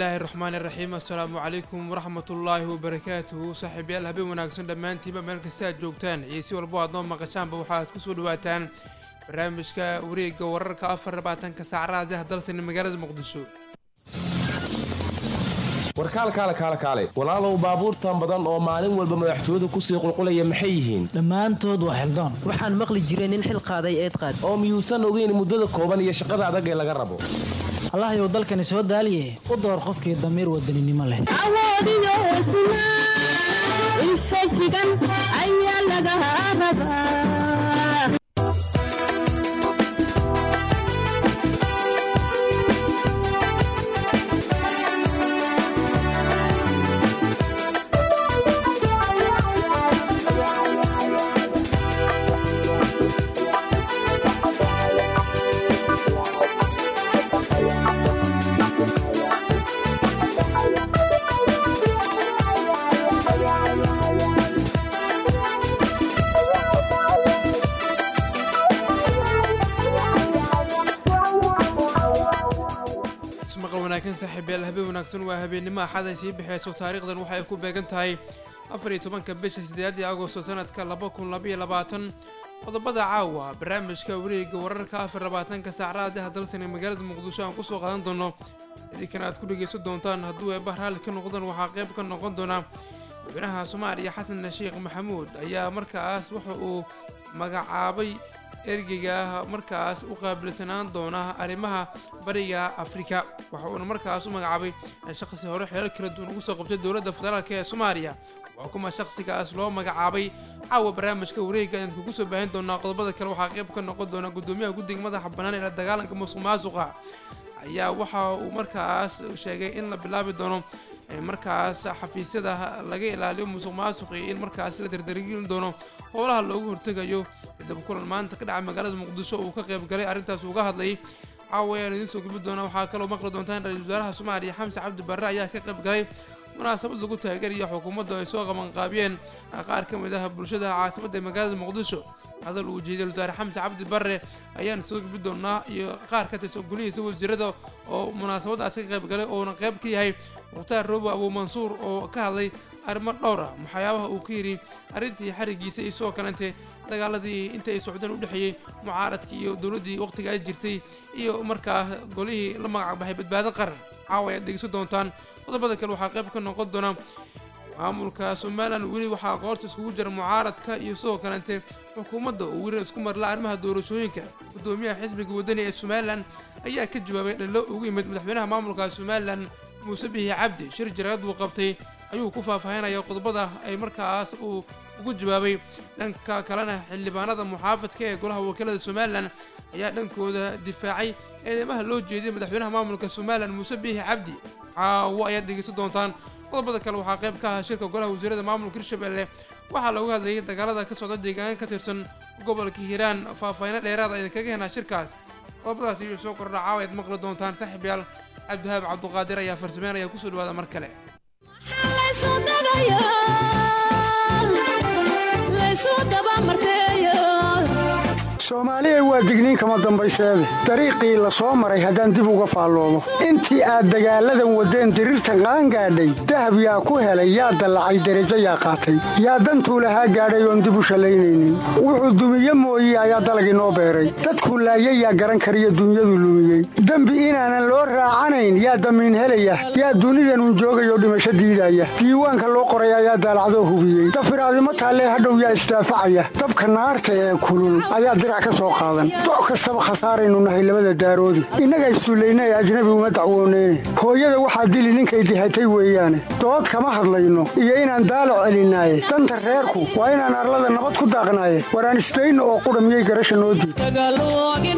الله الرحمن الرحيم السلام عليكم ورحمة الله وبركاته صاحب يال هبين وناقصن دمانتي ما ملك الساعة جوجتان يسي والبواد نوم مقشان بوحات كسو دواتان برنامجka wareegga wararka 24 saacadood ah dalsan magaalada Muqdisho warkaal walaalow baabuurtan badan oo maalin walba madaxtooyada ku sii qulqulaya maxay yihiin dhamaantood waa xildon waxaan maqli jiray in xil qaaday eed qaad oo miyuusan ogeyn muddada kooban iyo shaqada adag ee laga rabo Allah iyo dalkani soo daaliye u door qofkii damiir wadaninimo leh awoodiyo hesnaa infajigan ayaa laga rabaa saaxiibayaal habeen wanaagsan waa habeenimo axad sii bixayso taariikhdan waxay ku beegan tahay 14 bisha 8 Agoosto sanadka 2022 qodobada caawa barnaamijka wareegga wararka 24 saacadood ah dalsan magaalada Muqdisho aan ku soo qaadan doono idinkan aad ku dhageysan doontaan hadduu ay bahraal ka noqdaan waxa qayb ka noqon doona madaxweynaha Soomaaliya Xasan Sheekh Maxamuud ayaa markaas waxa uu magacaabay ergeyga markaas u qaabilsanaan doona arrimaha bariga Afrika waxa uu markaas u magacaabay shakhsi hore xeelal kala duwan ugu soo qabtay dawladda federaalka ee Soomaaliya waxa kuma shakhsigaas loo magacaabay caawa barnaamijka wareegga aan ku soo baahin doona qodobada kale waxa qayb ka noqon doona gudoomiyaha guddiga madaxa bannaan ee dagaalanka musuqmaasuqa ayaa waxa uu markaas sheegay in la bilaabi doono markaas xafiisyada laga ilaaliyo musuqmaasuqa in markaas la dardargelin doono howlaha loogu hortagayo kadib kulan maanta ka dhacay magaalada Muqdisho oo ka qayb galay arintaas uga hadlay caawayaan idin soo gudbin doona waxa kale oo maqli doontaan ra'iisul wasaaraha Soomaaliya Xamse Cabdi Barre ayaa ka qayb galay munaasabad lagu taageerayo xukuumadda ay soo qaban qaabiyeen qaar ka mid ah bulshada caasimada magaalada Muqdisho hadal uu jeediyay wasaare Xamse Cabdi Barre ayaan soo gudbin doonaa iyo qaar ka tirsan golihiisa wasiirada oo munaasabadaas ka qayb galay oo qayb ka yahay Mukhtaar Roobo Abu Mansuur oo ka hadlay arrimo dhowr ah maxyaabaha uu ka yiri arintii xarigiisa iyo soo kalante dagaaladii inta ay socdaan u dhaxeeyay mucaaradka iyo dawladii waqtiga ay jirtay iyo markaa golihii la magac baxay badbaado qaran caawaya dhegeysan doontaan qodobada kale waxa qayb ka noqon doona maamulka Soomaaliland weli waxa qoorta iskugu jira mucaaradka iyo soo kalante xukuumadda oo weli isku marla arrimaha doorashooyinka gudoomiyaha xisbiga wadani ee Soomaaliland ayaa ka jawaabay dhalo ugu yimid madaxweynaha maamulka Soomaaliland Muuse Bihi Cabdi shir jaraad uu qabtay ayuu ku faahfaahinaya qodobada ay markaas uu ugu jawaabay dhanka kalena xildhibaanada muxaafadka ee golaha wakiilada Soomaaliland ayaa dhankooda difaacay eedeymaha loo jeediyay madaxweynaha maamulka Soomaaliland Muuse Bihi Cabdi caawa ayaa dhegeysan doontaan qodobada kale waxaa qayb ka ah shirka golaha wasiirada maamulka Hirshabelle waxaa lagu hadlayay dagaalada ka socda deegaan ka tirsan gobolka Hiiraan faahfaahin dheeraad ah kaga hena shirkaas qodobadaas iyo soo kordha caawa aad maqli doontaan saaxiibayaal Cabdihaab Cabduqaadir ayaa farsameynaya ku soo dhawaada mar kale Soomaaliya waa digniin kama dambayseede dariiqii la soo maray haddaan dib uga faalloobo intii aad dagaaladan wadeen dirirtan qaan gaadhay dahab yaa ku helay yaa dallacay derajo yaa qaatay yaa dantuu lahaa gaadhay oon dib u shallaynaynin wuxuu dumiye mooye ayaa dalagii noo beeray dadku laayay yaa garan kariyo dunyadu lumiyey dembi inaanan loo raacanayn yaa damiin helaya yaa dunidanun joogayoo dhimasho diidaya diiwaanka loo qoray ayaa daalacdoo hubiyey dafiraadimo taallee hadhow yaa isdaafacaya dabka naarta ee kulul ayaa dirac ka soo qaadan doc kastaba khasaaraynu nahay labada daaroodi innaga istuulayna ee ajnabi uma dacwooneyne hooyada waxaa dili ninkay dihatay weeyaane dood kama hadlayno iyo inaan daalac celinaaye danta reerku waa inaan arlada nabad ku daaqnaaye waraan isdayno oo qudha miyay garasha noo diid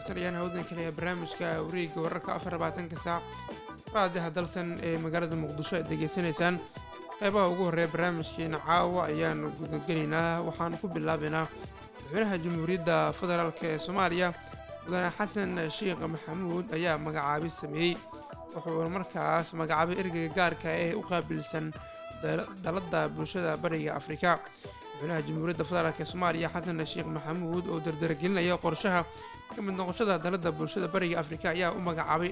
wanaagsan ayaan hawdan kale ee barnaamijka wareegga wararka 24 saac raadiyaha dalsan ee magaalada muqdisho aad degeysanaysaan qaybaha ugu horeeya barnaamijkeena caawa ayaan gudagelaynaa waxaan ku bilaabaynaa madaxweynaha jamhuuriyadda federaalk ee Soomaaliya mudane xasan sheekh maxamuud ayaa magacaabis sameeyay wuxuu markaas magacaabay ergeyga gaarka ee u qaabilsan dalada bulshada bariga Afrika madaxweynaha jamhuuriyadda federaalk ee Soomaaliya xasan sheekh maxamuud oo dardargelinaya qorshaha kamid noqoshada dalada bulshada bariga Afrika ayaa u magacaabay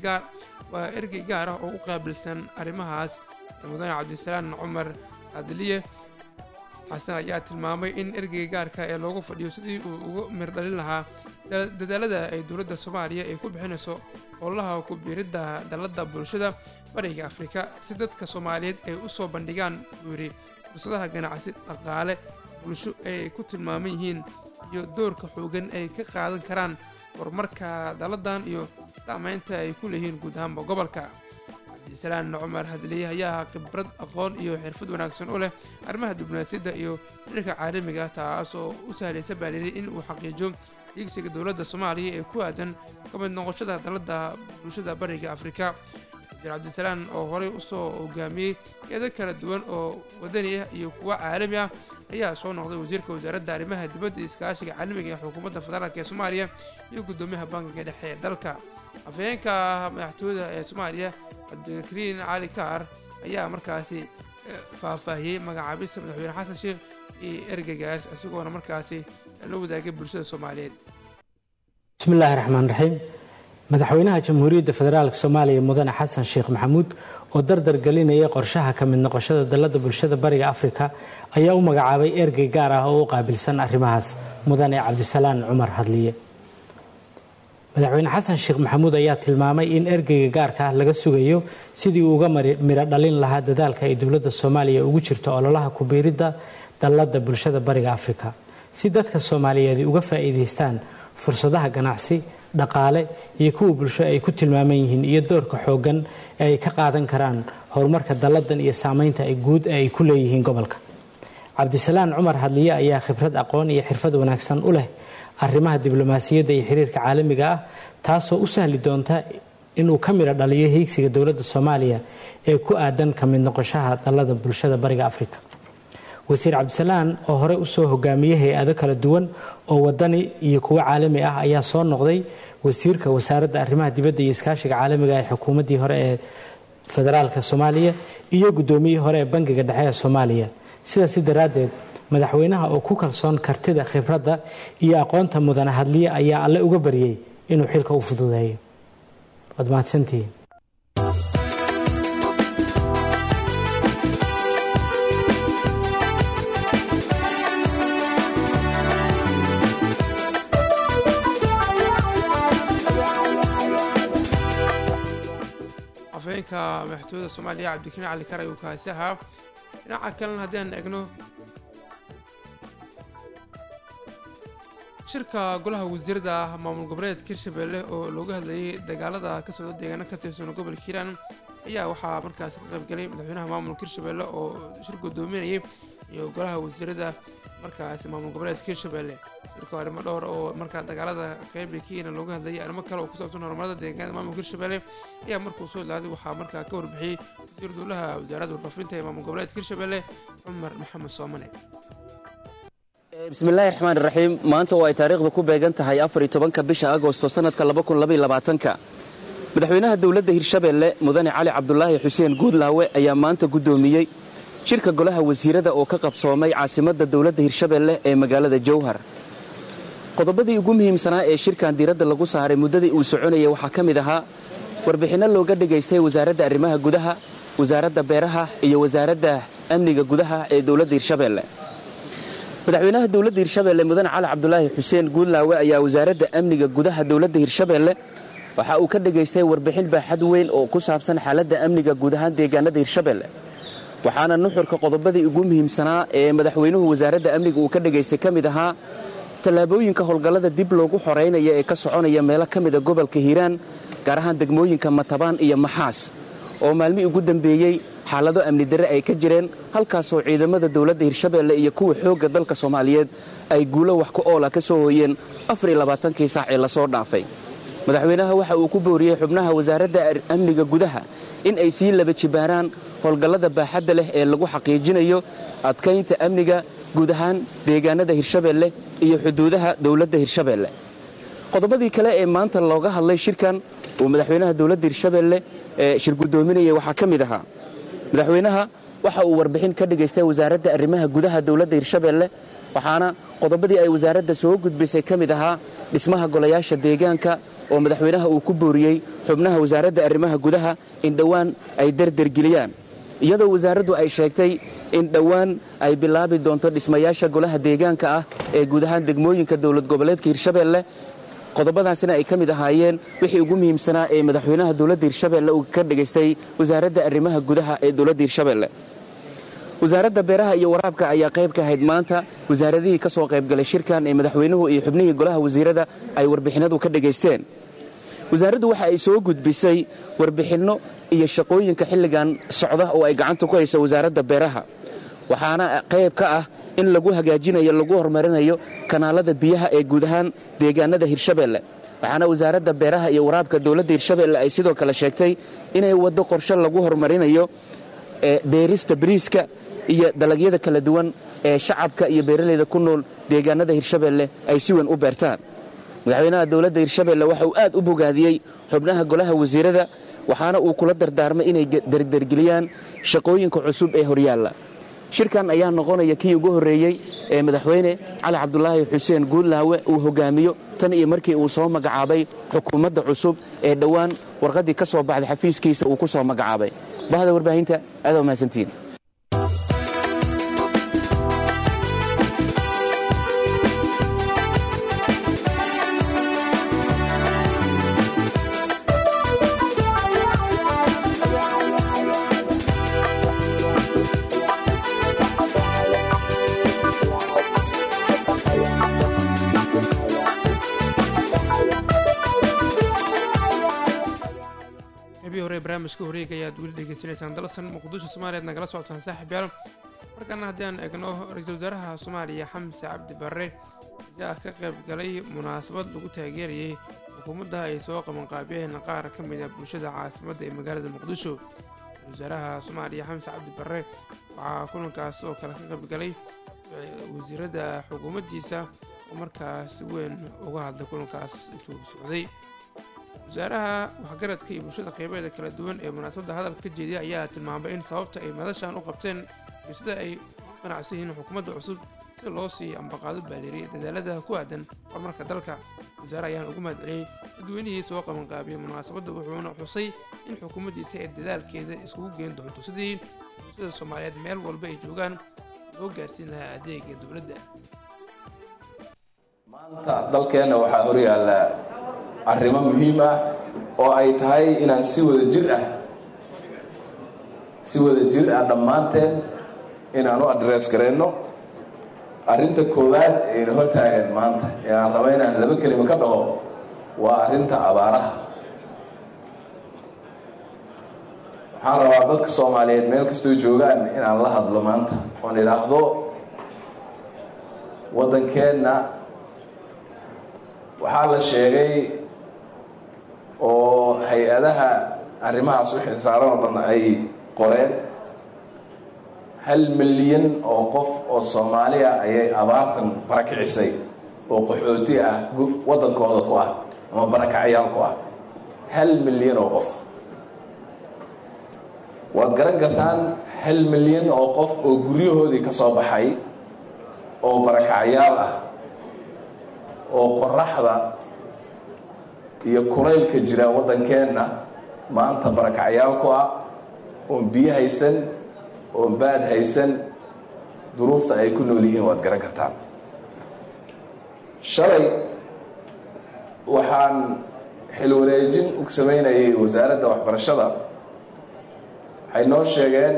ergey gaar ah oo u qaabilsan arrimahaas mudane cabdisalaan cumar adliye xasan ayaa tilmaamay in ergeyga gaarka ee loogu fadhiyo sidii uu uga mirdhalin lahaa dadaalada ay dowladda Soomaaliya ay ku bixinayso howlaha ku biiridda dalada bulshada bariga Afrika si dadka Soomaaliyeed ay u soo bandhigaan buuri fursadaha ganacsi dhaqaale bulsho ay ku tilmaaman yihiin iyo doorka xoogan ay ka qaadan karaan horumarka daladan iyo saameynta ay ku leeyihiin guud ahaanba gobolka cabdisalaan cumar hadliye ayaa khibrad aqoon iyo xirfad wanaagsan u leh arrimaha diblomaasiyadda iyo xiriirka caalamiga taas oo u sahlaysa baariray in uu xaqiijiyo higsiga dowladda Soomaaliya ee ku aadan kamid noqoshada dalada bulshada bariga Afrika cabdisalaan oo horey u soo hogaamiyey eedo kala duwan oo wadani ah iyo kuwa caalami ah ayaa soo noqday wasiirka wasaaradda arrimaha dibadda iyo iskaashiga caalamiga ee xukuumadda federaalk ee Soomaaliya iyo gudoomiyaha bangiga dhexe ee dalka afhayeenka madaxtooyada ee Soomaaliya Cabdikariin Cali Kaar ayaa markaasi faahfaahiyey magacaabista madaxweyne xasan sheekh iyo ergeygaas isagoona markaasi la wadaagay bulshada Soomaaliyeed bismillaahi raxmaani raxiim madaxweynaha jamhuuriyadda federaalk Soomaaliya mudane xasan sheekh maxamuud oo dardar gelinaya qorshaha ka mid noqoshada dalada bulshada bariga Afrika ayaa u magacaabay ergey gaar ah oo u qaabilsan arrimahaas mudane cabdisalaan cumar hadliye madaxweyne xasan sheekh maxamuud ayaa tilmaamay in ergeyga gaarka ah laga sugayo sidii uu uga miro dhalin lahaa dadaalka ay dowladda Soomaaliya ugu jirto ololaha ku biiridda dalada bulshada bariga Afrika si dadka Soomaaliyeed uga faa'iideystaan fursadaha ganacsi dhaqaale iyo kuwa bulsho ay ku tilmaaman yihiin iyo doorka xoogan ee ay ka qaadan karaan horumarka daladan iyo saameynta ay guud ay ku leeyihiin gobolka cabdisalaan cumar hadliye ayaa khibrad aqoon iyo xirfad wanaagsan u leh arrimaha diblomaasiyadda iyo xiriirka caalamiga ah taasoo u sahli doonta inuu ka miro dhaliyo higsiga dowladda Soomaaliya ee ku aadan ka mid noqoshaha dalada bulshada bariga Afrika wasiir cabdisalaan oo hore u soo hogaamiyay hay'ado kala duwan oo wadani iyo kuwa caalami ah ayaa soo noqday wasiirka wasaaradda arrimaha dibadda iyo iskaashiga caalamiga ee xukuumaddii hore ee federaalka Soomaaliya iyo gudoomiyihii hore ee bangiga dhexe ee Soomaaliya sidaas daraadeed madaxweynaha oo ku kalsoon kartida khibradda iyo aqoonta mudane hadliye ayaa alle uga bariyay inuu xilka u fududeeyo wadmaadsantiin afhayeenka madaxtooyada Soomaaliya Cabdikariin Cali Kaar ayuu kaasi ahaa dhinaca kalena haddii aan eegno shirka golaha wasiirada maamul goboleedka Hirshabelle oo looga hadlayay dagaalada ka socda deegaanka ka tirsan gobolka Hiiraan ayaa waxaa markaas ka qayb galay madaxweynaha maamulka Hirshabelle oo shir gudoominayay iyo golaha wasiirada markaas maamul goboleedka Hirshabelle shirka arrimo dhowr oo markaa dagaalada qayb kiina looga hadlayay arrimo kale oo ku saabsan horumarada deegaanka maamulka Hirshabelle ayaa markuu soo laaday waxaa markaa ka warbixiyay wasiir dowlaha wasaaradda warfaafinta ee maamul goboleedka Hirshabelle Cumar Maxamed Soomane bismillaahi raxmaani raxiim maanta oo ay taariikhdu ku beegan tahay 14 bisha Agoosto sanadka 2022 madaxweynaha dowladda Hirshabelle mudane Cali Cabdullaahi Xuseen Guudlaawe ayaa maanta gudoomiyay shirka golaha wasiirada oo ka qabsoomay caasimadda dowladda Hirshabelle ee magaalada Jowhar qodobadii ugu muhiimsanaa ee shirkan diiradda lagu saaray muddadii uu soconayay waxaa ka mid ahaa warbixinno looga dhageystay wasaaradda arrimaha gudaha wasaaradda beeraha iyo wasaaradda amniga gudaha ee dowladda Hirshabelle madaxweynaha dowladda Hirshabelle mudane Cali Cabdullaahi Xuseen Guudlaawe ayaa wasaaradda amniga gudaha dowladda Hirshabelle waxa uu ka dhageystay warbixin baaxad weyn oo ku saabsan xaaladda amniga guud ahaan deegaanada Hirshabelle waxaana nuxurka qodobadii ugu muhiimsanaa ee madaxweynuhu wasaaradda amniga uu ka dhageystay ka mid ahaa tallaabooyinka howlgallada dib loogu xoreynaya ee ka soconaya meelo ka mid ah gobolka Hiiraan gaar ahaan degmooyinka Matabaan iyo Maxaas oo maalmihii ugu dambeeyey xaalado amni darre ay ka jireen halkaasoo ciidamada dowladda hirshabeelle iyo kuwa xoogga dalka soomaaliyeed ay guulo wax ku oola ka soo hooyeen 24kii saac ee lasoo dhaafay madaxweynaha waxa uu ku booriyey xubnaha wasaaradda amniga gudaha in ay sii laba jibaaraan howlgallada baaxadda leh ee lagu xaqiijinayo adkaynta amniga guud ahaan deegaanada hirshabeelle iyo xuduudaha dowladda hirshabeelle qodobadii kale ee maanta looga hadlay shirkan uu madaxweynaha dowladda hirshabeelle shir gudoominayay waxaa ka mid ahaa madaxweynaha waxa uu warbixin ka dhigaystay wasaaradda arrimaha gudaha dowladda hirshabeelle waxaana qodobadii ay wasaaradda soo gudbisay ka mid ahaa dhismaha golayaasha deegaanka oo madaxweynaha uu ku booriyey xubnaha wasaaradda arrimaha gudaha in dhowaan ay dardargeliyaan iyadoo wasaaraddu ay sheegtay in dhowaan ay bilaabi doonto dhismayaasha golaha deegaanka ah ee guud ahaan degmooyinka dowlad goboleedka hirshabeelle qodobadaasina ay ka mid ahaayeen wixii ugu muhiimsanaa ee madaxweynaha dowladda hirshabeelle uu ka dhigaystay wasaaradda arrimaha gudaha ee dowladda hirshabeelle wasaaradda beeraha iyo waraabka ayaa qayb ka ahayd maanta wasaaradihii ka soo qaybgalay shirkan ee madaxweynuhu iyo xubnihii golaha wasiirada ay warbixinadu ka dhigaysteen wasaaraddu waxa ay soo gudbisay warbixinno iyo shaqooyinka xilligan socda oo ay gacanta ku hayso wasaaradda beeraha waxaana qayb ka ah in lagu hagaajinayo lagu horumarinayo kanaalada biyaha ee guud ahaan deegaanada hirshabeelle waxaana wasaaradda beeraha iyo waraabka dowladda hirshabeelle ay sidoo kale sheegtay inay waddo qorshe lagu horumarinayo beerista bariiska iyo dalagyada kala duwan ee shacabka iyo beeralayda ku nool deegaanada hirshabeelle ay si weyn u beertaan madaxweynaha dowladda hirshabeelle waxa uu aad u bogaadiyey xubnaha golaha wasiirada waxaana uu kula dardaarmay inay dardargeliyaan shaqooyinka cusub ee horyaalla shirkan ayaa noqonaya kii ugu horreeyey ee madaxweyne cali cabdulaahi xuseen guudlaawe uu hogaamiyo tan iyo markii uu soo magacaabay xukuumadda cusub ee dhowaan warqaddii ka soo baxday xafiiskiisa uu ku soo magacaabay bahda warbaahinta aad waa mahadsantiin barnaamijka wareega ayaad weli dhegeysanaysaan dalsan muqdisho soomaaliyeed nagala socotaan saaxiibyaal markana haddii aan eegno ra-iisul wasaaraha soomaaliya xamse cabdi barre ayaa ka qayb galay munaasabad lagu taageerayay xukuumadda ay soo qabanqaabiyeen qaar ka mid a bulshada caasimadda ee magaalada muqdisho ra-isul wasaaraha soomaaliya xamse cabdi barre waxaa kulankaas oo kale ka qayb galay wasiiradda xukuumaddiisa oo markaas weyn uga hadlay kulankaas intuu socday wasaaraha waxgaradka iyo bulshada qeybaheeda kala duwan ee munaasabadda hadalka ka jeediya ayaa tilmaamay in sababta ay madashan u qabteen iyo sida ay u qanacsan yihiin xukuumadda cusub si loo sii ambaqaado baaleeriyay dadaalada ku aadan horumarka dalka wasaare ayaan ugu mahadceliyey dadweynihii soo qabanqaabiyey munaasabadda wuxuuna xusay in xukuumaddiisa ay dadaalkeeda iskugu geen doonto sidii bulshada soomaaliyeed meel walba ay joogaan loo gaarsiin lahaa adeega dowladda maanta dalkeenna waxaa horyaalla arrimo muhiim ah oo ay tahay inaan si wada jir ah dhammaanteen inaan u adress garayno arrinta koowaad ayna hortaagan maanta ee aan raba inaan laba kelimo ka dhaho waa arrinta abaaraha waxaan rabaa dadka soomaaliyeed meel kastoo joogaan inaan la hadlo maanta oon idhaahdo waddankeenna waxaa la sheegay oo hay-adaha arrimahaas u xilsaaran oo dhan ay qoreen 1 milyan oo qof oo Soomaaliya ayay abaartan barakicisay oo qaxooti ah waddankooda ku ah ama barakacayaal ku ah 1 milyan oo qof waad garan kartaan 1 milyan oo qof oo guryahoodii ka soo baxay oo barakacayaal ah oo qoraxda iyo kulaylka jira waddankeenna maanta barakacayaal ku ah oon biyo haysan oon baad haysan duruufta ay ku nool yihiin waad garan kartaan shalay waxaan xil wareejin u samaynayay wasaaradda waxbarashada waxay noo sheegeen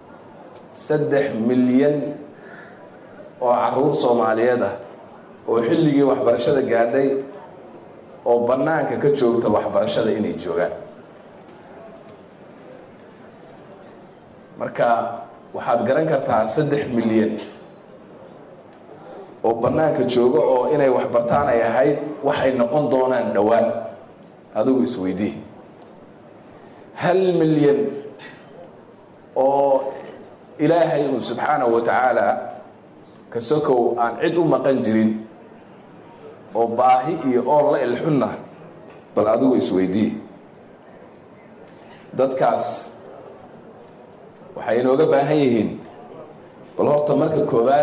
3 milyan oo carruur Soomaaliyeed ah oo xilligii waxbarashada gaadhay oo bannaanka ka joogta waxbarashada inay joogaan marka waxaad garan kartaa 3 milyan oo bannaanka jooga oo inay wax bartaan ay ahayd waxay noqon doonaan dhowaan adigu isweydii 1 milyan oo ilaahay subxaanahu wa tacaala ka sokow aan cid u maqan jirin oo baahi iyo oon la ilxunna bal adigu isweydii dadkaas waxay inooga baahan yihiin bal horta marka koowaad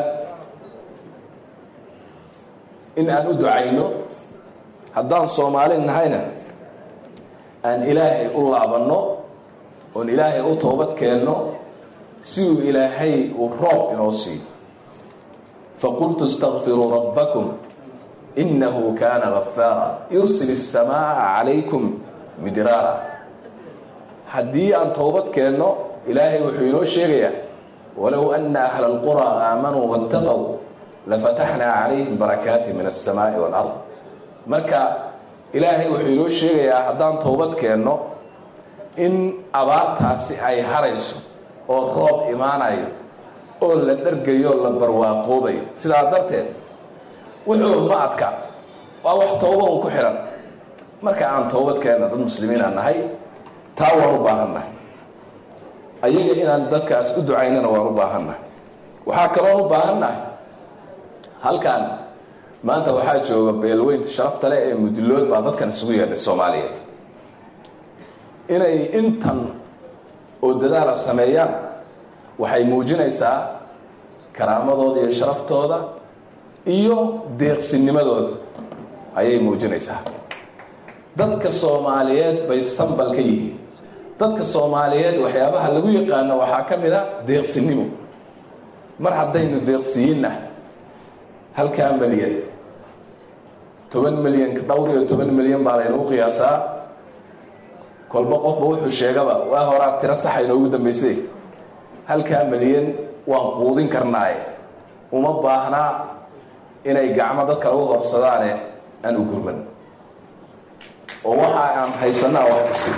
in aan u ducayno haddaan Soomaali nahayna aan ilaahay u laabanno oon ilaahay u toobad keenno si uu ilaahay uu roob inoo siiyo faqultu astaghfiruu rabbakum innahu kaana ghafaara yursil as-samaa'a calaykum midraara haddii aan toobad keenno ilaahay wuxuu inoo sheegayaa walow anna ahla alquraa aamanuu wattaqow lafataxnaa calayhim barakaati min as-samaa'i wal-ard marka ilaahay wuxuu inoo sheegayaa haddaan toobad keenno in abaartaasi ay harayso oo roob imaanayo oo la dhargayo la barwaaqoobayo sidaa darteed wuxuu ma adka waa wax tooba un ku xiran marka aan toobad keenno dad muslimiin aan nahay taa waan u baahannahay ayaga inaan dadkaas u ducaynana waan u baahannahay waxaa kaloon u baahannahay halkan maanta waxaa jooga beelweynta sharafta leh ee mudilood baa dadkan isugu yeedhay Soomaaliyeed inay intan oo dadaal sameeyaan waxay muujinaysaa karaamadooda iyo sharaftooda iyo deeqsinimadooda ayay muujinaysaa dadka Soomaaliyeed bay sambal ka yihiin dadka Soomaaliyeed waxyaabaha lagu yaqaan waxaa kamid ah deeqsinimo mar haddaynu deeqsiinna halka milyan 10 milyan dhowr iyo 10 milyan baa lagu qiyaasaa kolba qofba wuxuu sheegaba waa hore tira sax ah inoogu dambeysay halka milyan waan quudin karnaa uma baahna inay gacmo dadka lagu horsadaan aan u gurban oo waxa aan haysanaa wax kasi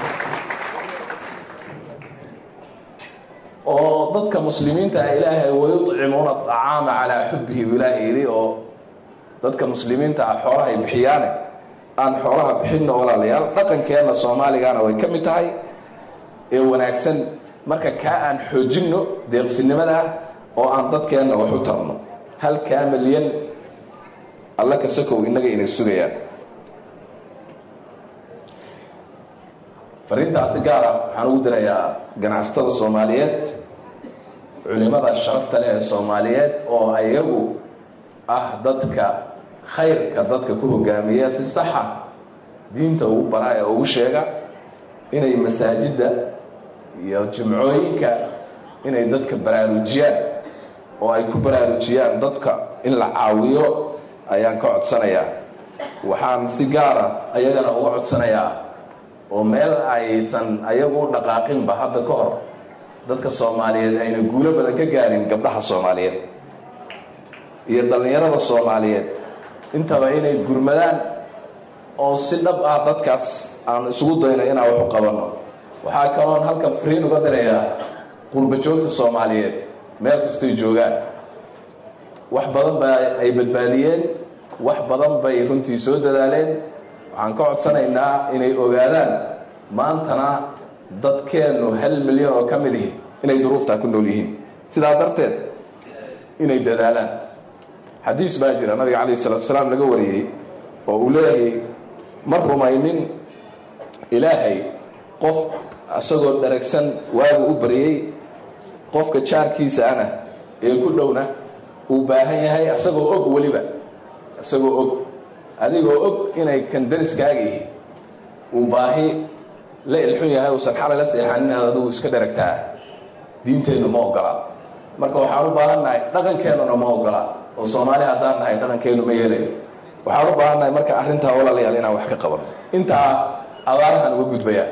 oo dadka muslimiinta ilaahay wayuطعمون الطعام على حبه ilaahay oo dadka muslimiinta xoolaha ay bixiyaan aan xoolaha bixinno walaalayaal dhaqankeena Soomaaligaana way ka mid tahay ee wanaagsan marka ka aan xoojino deeqsinimada oo aan dadkeena wax u tarno halka milyan alla ka sokow inaga inay sugayaan fariintaasi gaar ah waxaan ugu dirayaa ganacsatada Soomaaliyeed culimada sharafta leh ee Soomaaliyeed oo ayagu ah dadka khayrka dadka ku hogaamiya si sax ah diinta ugu baraa ee ugu sheega inay masaajida iyo jumcooyinka inay dadka baraarujiyaan oo ay ku baraarujiyaan dadka in la caawiyo ayaan ka codsanayaa waxaan si gaar ah ayagana uga codsanayaa oo meel aysan ayagu dhaqaaqin ba hadda ka hor dadka Soomaaliyeed ayna guulo badan ka gaarin gabdhaha Soomaaliyeed iyo dhalinyarada Soomaaliyeed intaba inay gurmadaan oo si dhab ah dadkaas aan isugu dayno inaan wax u qabano waxaa kaloo halkan fariin uga dirayaa qurba joogta Soomaaliyeed meel kasta ay joogaan wax badan ay badbaadiyeen wax badan bay runtii soo dadaaleen waxaan ka codsanaynaa inay ogaadaan maantana dadkeenu 1 milyan oo kamid ah inay duruufta ku nool yihiin sidaa darteed inay dadaalaan xadiis baa jira nabiga kaleey salaatu salaam laga wariyay oo uu leeyahay mar rumaynin ilaahay qof asagoo daragsan waagu u bariyay qofka jaarkiisa ana ee ku dhowna uu baahan yahay asagoo og waliba asagoo og adigoo og inay kan dariskaaga uu baahi la ilxun yahay oo saxara la seexanin adigu iska dharagtaa diinteenu ma ogola marka waxaan u baahannahay dhaqankeenu ma ogola oo Soomaali haddaan nahay dhaqankeenu ma yeelayo waxaan u baahannahay marka arrinta walaalayaal inaan wax ka qabano inta abaarahan uga gudbaya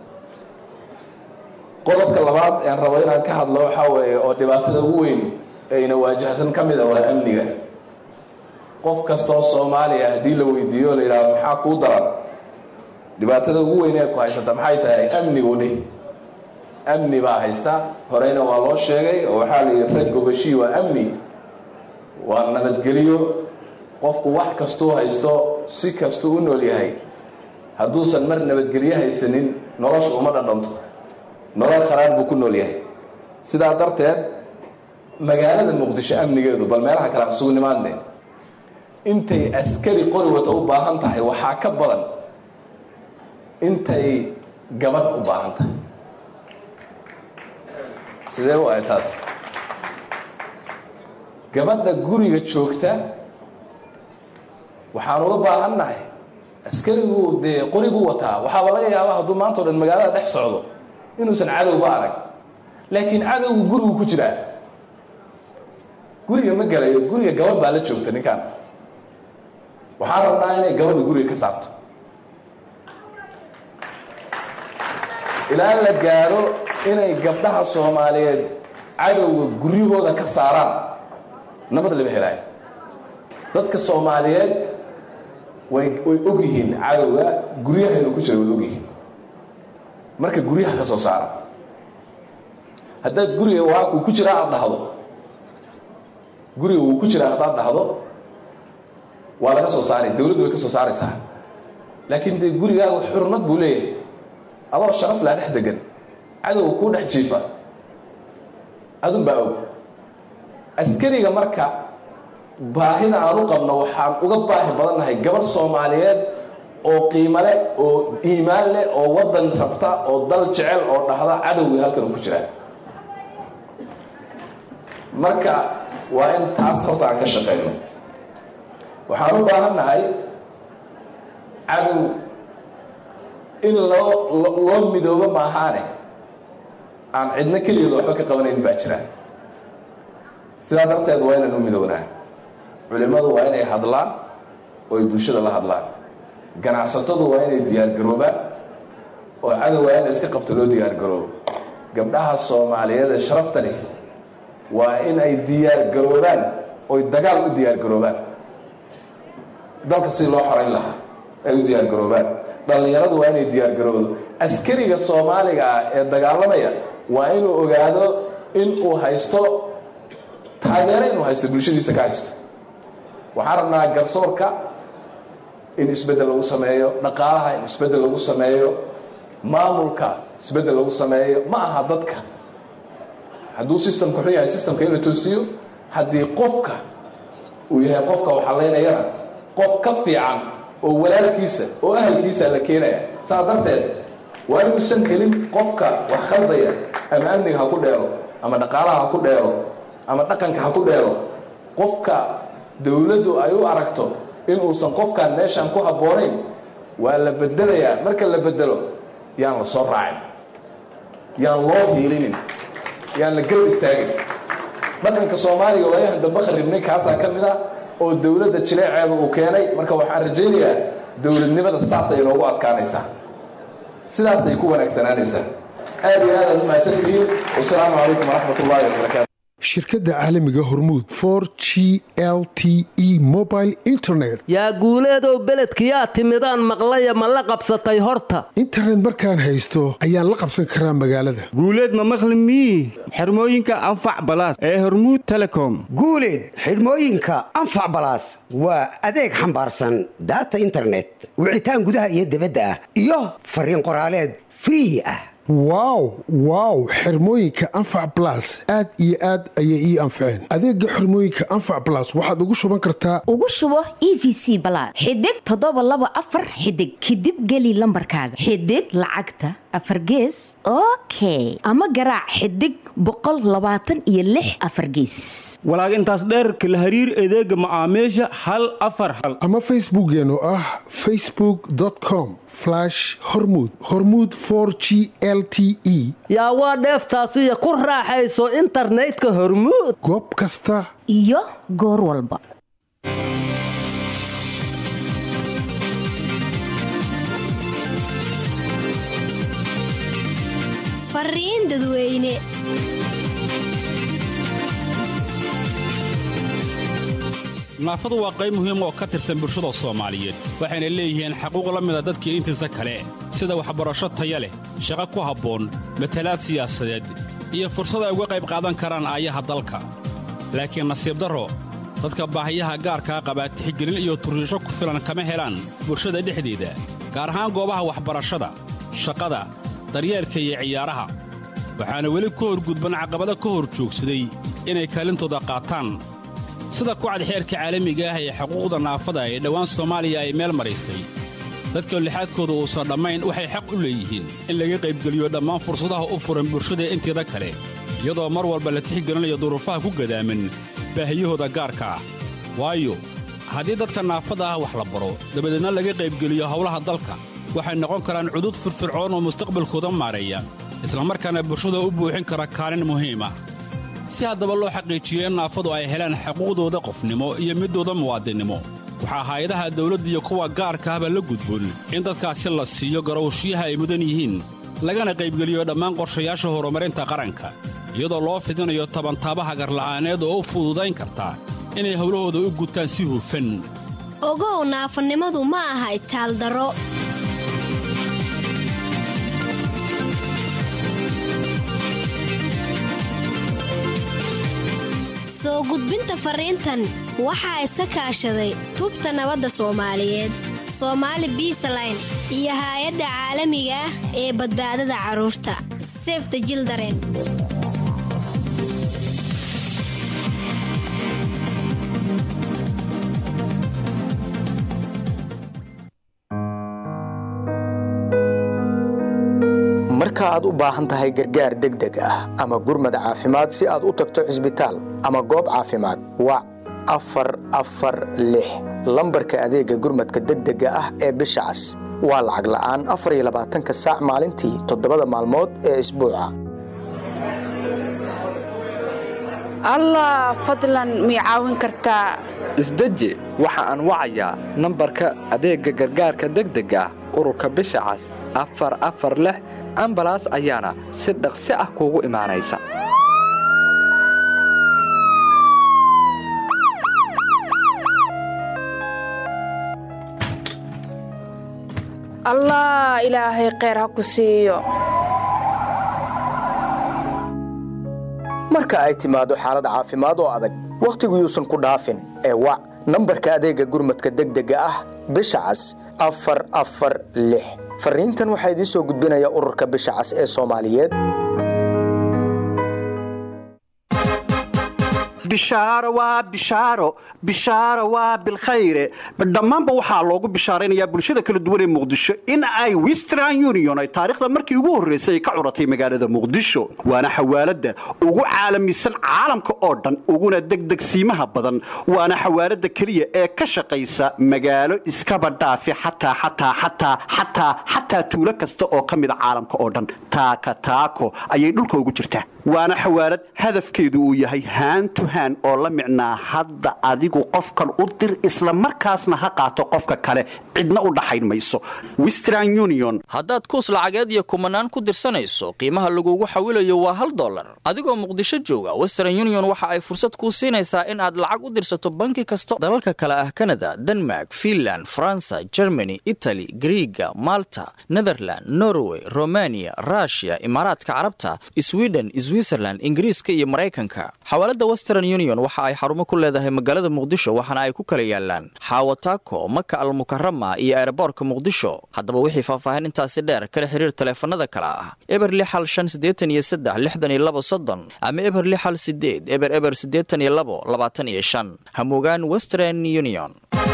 qodobka labaad ee rabo inaan ka hadlo waxa weeye oo dhibaatada ugu weyn ee ina waajahsan kamid ah waa amniga qof kastoo Soomaaliya hadii la weydiiyo la yiraahdo maxaa ku daran dhibaatada ugu weyn ee ku haysata maxay tahay amnigu amni baa haysta horeyna waa loo sheegay oo waxaa la yidhi rag gobashii waa amni waa nabadgeliyo qofku wax kastuu haysto si kastuu u nool yahay hadduusan mar nabadgelyo haysanin nolosha uma dhadhanto nolol kharaar buu ku nool yahay sidaa darteed magaalada muqdisho amnigeedu bal meelaha kale isugu nimaadne intay askari qori wata u baahan tahay waxaa ka badan intay gabadh u baahan tahay sidee u ahay taas gabadha guriga joogta waxaan uga baahannahay askarigu dee qorigu wataa waxaaba laga yaabaa hadduu maanta o dhan magaalada dhex socdo inuusan cadowba arag laakiin cadowgu gurigu ku jiraa guriga ma gelayo guriga gabadh baa la joogta ninkan waxaan rabnaa inay gabadha guriga ka saarto ilaa la gaaro inay gabdhaha soomaaliyeed cadowga guryahooda ka saaraan nabad lama helaayo dadka soomaaliyeed way og yihiin cadowga guryahaynu ku jira way og yihiin marka guryaha ka soo saara haddaad guriga waakuu ku jiraa aad dhahdo guriga wuu ku jiraa haddaad dhahdo waa laga soo saaray dawladdu way ka soo saaraysaa laakiin dee gurigaaga xurmad buu leeyahay adoo sharaf laa dhex degan cadowga kuu dhex jiifa adun baa og askariga marka baahida aan u qabno waxaan uga baahi badannahay gabarh soomaaliyeed oo qiimo leh oo iimaan leh oo waddan rabta oo dal jecel oo dhahda cadowgii halkan ku jiraa marka waa in taas horta aan ka shaqeyno waxaan u baahannahay cadow in loo midoobo maahaane aan cidno keligeed waxba ka qabanayn baa jira sidaa darteed waa inaan u midownaa culimmadu waa inay hadlaan oo ay bulshada la hadlaan ganacsatadu waa inay diyaargaroobaan oo cadow waa in iska qabto loo diyaargaroobo gabdhaha soomaaliyeed ee sharafta leh waa in ay diyaargaroobaan oy dagaal u diyaargaroobaan dalka si loo xorayn lahaa ay u diyaargaroobaan dhallinyaradu waa inay diyaargaroodo askariga soomaaliga ah ee dagaalamaya waa inuu ogaado in uu haysto taageero inuu haysto bulshadiisa ka haysto waxaan rabnaa garsoorka in isbeddel lagu sameeyo dhaqaalaha in isbeddel lagu sameeyo maamulka isbeddel lagu sameeyo ma aha dadka hadduu systemka xun yahay systemka in la toosiyo haddii qofka uu yahay qofka waxaleynayana qof ka fiican oo walaalkiisa oo ahalkiisa la keenaya saa darteed waa inuusan kelin qofka wax khaldaya ama amniga ha ku dheero ama dhaqaalaha ha ku dheero ama dhaqanka ha ku dheero qofka dawladdu ay u aragto inuusan qofkan meeshaan ku habboonayn waa la bedelayaa marka la bedelo yaan la soo raacin yaan loo hiilinin yaan la garab istaagin dhaqanka soomaaliga waayahan dambe kharibnay kaasaa ka mid ah oo dawladda jileeceeda uu keenay marka waxaan rajaynayaa dawladnimada saasay inoogu adkaanaysaa sidaasay ku wanaagsanaanaysaa aad iyo aad aad u mahadsantihiin wasalaamu calaykum waraxmat ullahi wabarakaatu shirkadda caalamiga hormuud 4G LTE mobile internet yaa guuleedow beledkiyaa timidaan maqlaya ma la qabsatay horta internet markaan haysto ayaan la qabsan karaa magaalada guuleed ma maqli mii xirmooyinka anfac balaas ee hormuud telecom guuleed xirmooyinka anfac balaas waa adeeg xambaarsan data internet wicitaan gudaha iyo dibadda ah iyo fariin qoraaleed free ah wow xirmooyinka anfac blas aad iyo aad ayay ii anfaceen adeega xirmooyinka anfac blas waxaad ugu shuban kartaa ugu shubo EVC blas xidig 724 xidig kadib geli lambarkaaga xidig lacagta afar gees okay ama garaac xidig 126 afar gees walaag intaas dheer kala hariir adeega macaamiisha hal afar hal ama facebookeena oo ah facebook.com/hormuud 4G LTE yaa waa dheeftaasiyo ku raaxayso internetka hormuud goob kasta iyo goor walba fariin dadweyne naafadu waa qayb muhiim oo ka tirsan bulshada Soomaaliyeed waxayna leeyihiin xaquuq la mid ah dadka intiisa kale sida waxbarasho taya leh shaqo ku habboon matalaad siyaasadeed iyo fursad ay uga qayb qaadan karaan aayaha dalka laakiin nasiib darro dadka baahiyaha gaarkaa qabaa tixgelin iyo turriisho ku filan kama helaan bulshada dhexdeeda gaar ahaan goobaha waxbarashada shaqada daryeelka iyo ciyaaraha waxaana weli ku horgudban caqabado ka hor joogsaday inay kaalintooda qaataan sida kucad xeerka caalamiga ah ee xuquuqda naafada ee dhowaan soomaaliya ay meel maraysay dadka lixaadkooda uusan dhammayn waxay xaq u leeyihiin in laga qaybgeliyo dhammaan fursadaha u furan bulshada inteeda kale iyadoo mar walba la tixgelinayo duruufaha ku gadaaman baahiyahooda gaarka ah waayo haddii dadka naafada ah wax la baro dabadeedna laga qaybgeliyo howlaha dalka waxay noqon karaan cudud firfircoon oo mustaqbalkooda maareeya islamarkaana bulshada u buuxin kara kaalin muhiim ah si haddaba loo xaqiijiyo in naafadu ay helaan xuquuqdooda qofnimo iyo midooda muwaadinnimo waxaa hay-adaha dawladda iyo kuwa gaarka ahba la gudboon in dadkaasi la siiyo garowshiyaha ay mudan yihiin lagana qaybgeliyo dhammaan qorshayaasha horumarinta qaranka iyadoo loo fidinayo tabantaabaha garla'aaneed oo u fududayn kartaa inay howlahooda u gutaan si hufan ogow naafanimadu ma aha itaaldaro soo gudbinta fariintan waxaa iska kaashaday tubta nabadda soomaaliyeed soomaali biisaline iyo haay-adda caalamiga ah ee badbaadada carruurta sefta jildaren marka aad u baahan tahay gargaar degdeg ah ama gurmad caafimaad si aad u tagto cisbitaal ama goob caafimaad wac 446 lambarka adeega gurmadka degdega ah ee bisha cas waa lacag la'aan 24 saac maalintii 7 maalmood ee isbuuca allah fadlan mi caawin kartaa isdeji waxa aan wacayaa nambarka adeega gargaarka degdega ah ururka bisha cas 446 ambalaas ayaana si dhaqsi ah kuugu imaanaysa allah ilaahay kheyr ha ku siiyo marka ay timaado xaalad caafimaad oo adag wakhtigu yuusan ku dhaafin ee wac nambarka adeega gurmadka degdega ah bisha cas 446 fariintan waxaa idiin soo gudbinaya ururka bisha cas ee Soomaaliyeed bishaaro waa bilkhayre dhammaanba waxaa loogu bishaaraynayaa bulshada kala duwan ee muqdisho in ay Western Union ay taariikhda markii ugu horreysay ka curatay magaalada muqdisho waana xawaalada ugu caalamisan caalamka oo dhan uguna degdegsiimaha badan waana xawaalada kaliya ee ka shaqaysa magaalo iskaba dhaafi xataa tuulo kasta oo ka mid ah caalamka oo dhan taako ayay dhulka ugu jirtaa waana xawaalad hadafkeedu uu yahay hand to hand oo la micnaa hadda adigu qofkan u dir isla markaasna ha qaato qofka kale cidna u dhaxayn mayso Western Union haddaad kuus lacageed iyo kumanaan ku dirsanayso qiimaha lagugu xawilayo waa $1 adigoo muqdisho jooga Western Union waxa ay fursad kuu siinaysaa in aad lacag u dirsato banki kasta dalalka kale ah Canada, Denmark, Finland, France, Germany, Italy, Greece, Malta, Netherlands, Norway, Romania, Russia, Imaaraadka Carabta, Sweden, Switzerland, Ingiriiska iyo Mareykanka xawaalada Western Union waxa ay xarumo ku leedahay magaalada Muqdisho waxaana ay ku kala yaalaan Xawataako, Makka al-Mukarrama iyo airportka Muqdisho haddaba wixii faahfaahin intaasi dheer kala xiriir teleefanada kala ah eberli xal 583 ama eberli xal 8 eber 82 hamugaan Western Union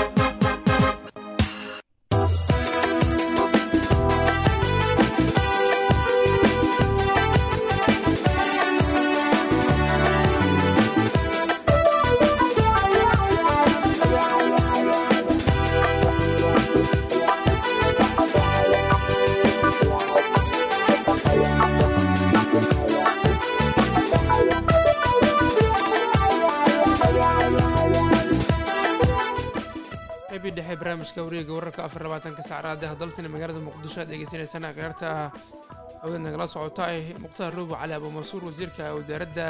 dhexe barnaamijka wareega wararka 24 saacada dalsina magaalada muqdisho aad dhegeysanaysan aqeerta awgeed nagala socota muqtaar ruubo cali abu mansuur wasiirka wasaaradda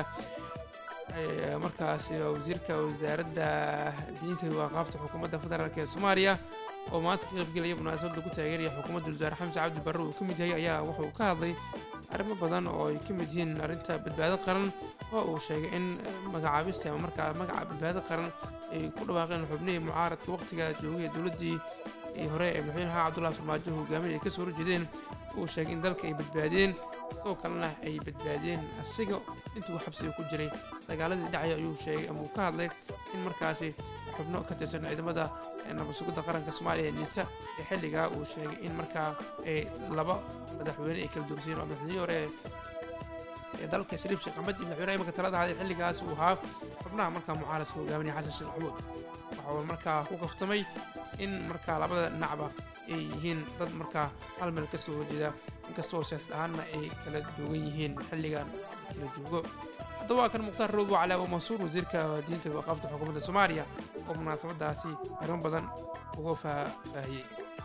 markaas wasiirka wasaaradda diinta iyo aqaafta xukuumadda federaalka ee Soomaaliya oo maanta ka qaybgelaya munaasabad lagu taageeraya xukuumadda wasaare xamse cabdi barre uu ka mid yahay ayaa wuxuu ka hadlay arrimo badan oo ay ka mid yihiin arrinta badbaado qaran oo uu sheegay in magacaabista ama markaa magaca badbaado qaran ay ku dhawaaqeen xubnihii mucaaradka waqtiga joogay dowladdii hore ee madaxweynaha cabdullahi farmaajo hogaamin ay ka soo horjeedeen uu sheegay in dalka ay badbaadiyeen sidoo kalena ay badbaadiyeen asiga intii uu xabsiga ku jiray dagaaladii dhacaya ayuu sheegay ama uu ka hadlay in markaasi xubno ka tirsan ciidamada nabadsugidda qaranka soomaaliya ee niisa ee xilligaa uu sheegay in markaa ay laba madaxweyne ay kala doorsiiyeen oo madaxweynihii hore ee dalka shariif sheekh axmed iyo madaxweynaha imanka talada haday xilligaas uu ahaa xubnaha markaa mucaaradka hogaaminaya xasan sheekh maxamuud waxaa markaa ku kaftamay in markaa labada dhinacba ay yihiin dad markaa hal meel ka soo horjeeda inkastoo siyaasad ahaanna ay kala duwan yihiin xilligan kala joogo haddaba waa kan mukhtaar roog wacli abu mansuur wasiirka diinta iyo waqaafta xukuumadda soomaaliya oo munaasabadaasi arrimo badan uga faahfaahiyey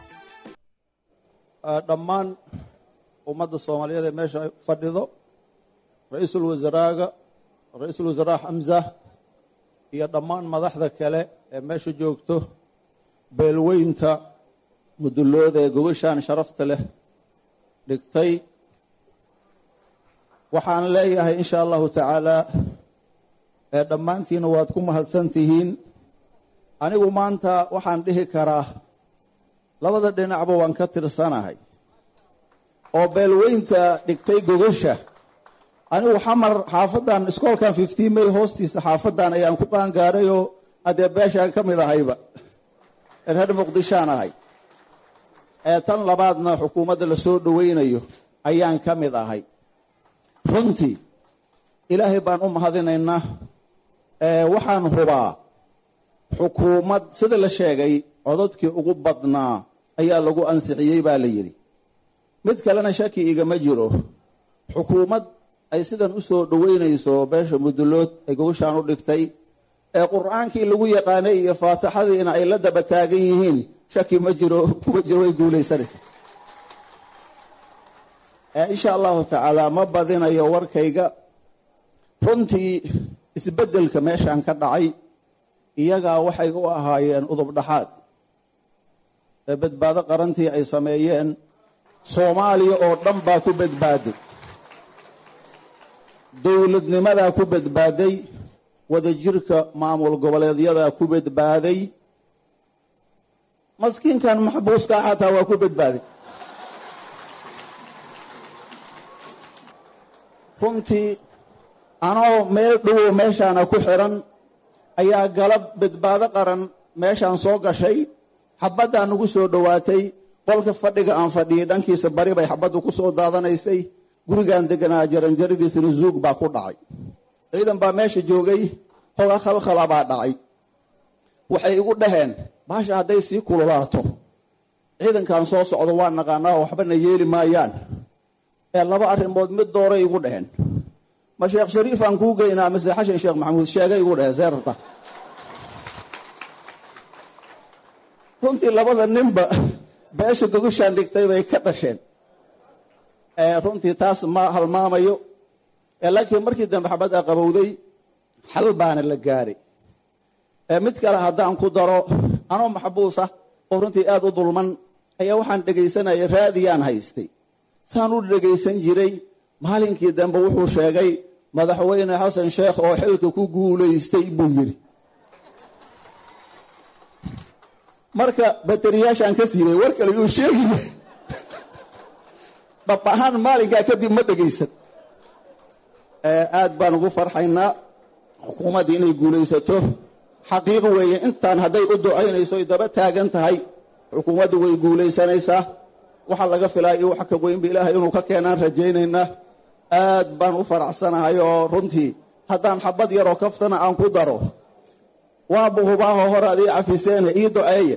dhammaan ummadda soomaaliyeed ee meesha fadhido ra-iisul wasaaraha xamza iyo dhammaan madaxda kale ee meesha joogto beelweynta mudulooda ee gogashaan sharafta leh dhigtay waxaan leeyahay insha allahu tacaala dhammaantiina waad ku mahadsan tihiin anigu maanta waxaan dhihi karaa labada dhinacba waan ka tirsanahay oo beelweynta dhigtay gogasha anigu xamar xaafadan iskoolkan 15 May hoostiisa xaafadan ayaan ku qaangaaray oo hadee beeshaan ka mid ahayba reer muqdishaan ahay tan labaadna xukuumadda la soo dhaweynayo ayaan ka mid ahay runtii ilaahay baan u mahadinaynaa waxaan hubaa xukuumad sida la sheegay codadkii ugu badnaa ayaa lagu ansixiyey baa la yidhi mid kalena shaki igama jiro xukuumad ay sidan u soo dhaweynayso beesha mudulood ay gogashaan u dhigtay ee qur'aankii lagu yaqaanay iyo faatixadiina ay la daba taagan yihiin shaki ma jiro kuma jiro way guulaysanaysa insha allahu tacaala ma badinayo warkayga runtii isbeddelka meeshaan ka dhacay iyagaa waxay u ahaayeen udub dhaxaad ee badbaado qarantii ay sameeyeen soomaaliya oo dhan baa ku badbaaday dowladnimadaa ku badbaaday wadajirka maamul goboleedyadaa ku badbaaday maskiinkan maxbuuska xataa waa ku badbaaday runtii anoo meel dhowow meeshaana ku xiran ayaa galab badbaado qaran meeshaan soo gashay xabaddaa nagu soo dhowaatay qolka fadhiga aan fadhiyay dhankiisa bari bay xabaddu ku soo daadanaysay gurigaan deganaa jaranjaradiisana zuug baa ku dhacay ciidan baa meesha joogay hoga khalkhala baa dhacay waxay igu dhaheen baasha hadday sii kululaato ciidankan soo socdo waa naqaanaa waxbana yeeli maayaan laba arrimood mid dooray igu dhaheen ma sheekh shariif aan kuu geynaa mise xashan sheekh maxamuud sheegay igu dhaheen seerarta runtii labada ninba beesha gogashaan dhigtay bay ka dhasheen runtii taas ma halmaamayo laakiin markii dambe xabadda qabowday xal baana la gaaray mid kale haddaan ku daro anoo maxbuusa oo runtii aad u dulman ayaa waxaan dhegaysanayay raadiyaan haystay saan u dhegaysan jiray maalinkii dambe wuxuu sheegay madaxweyne xasan sheekh oo xilka ku guulaystay buu yidhi marka bateriyaashaan ka siibay war kale yuu sheegaya dhab ahaan maalinkaa kadib ma dhegaysan aad baan ugu farxaynaa xukuumaddii inay guulaysato xaqiiqo weeye intaan hadday u ducaynayso ay daba taagan tahay xukuumaddu way guulaysanaysaa waxa laga filaa iyo waxa ka weynba ilaahay inuu ka keenaan rajaynaynaa aad baan u faraxsanahay oo runtii haddaan xabad yaroo kaftana aan ku daro waaba hubaaho hore adii cafiseene ii duceeye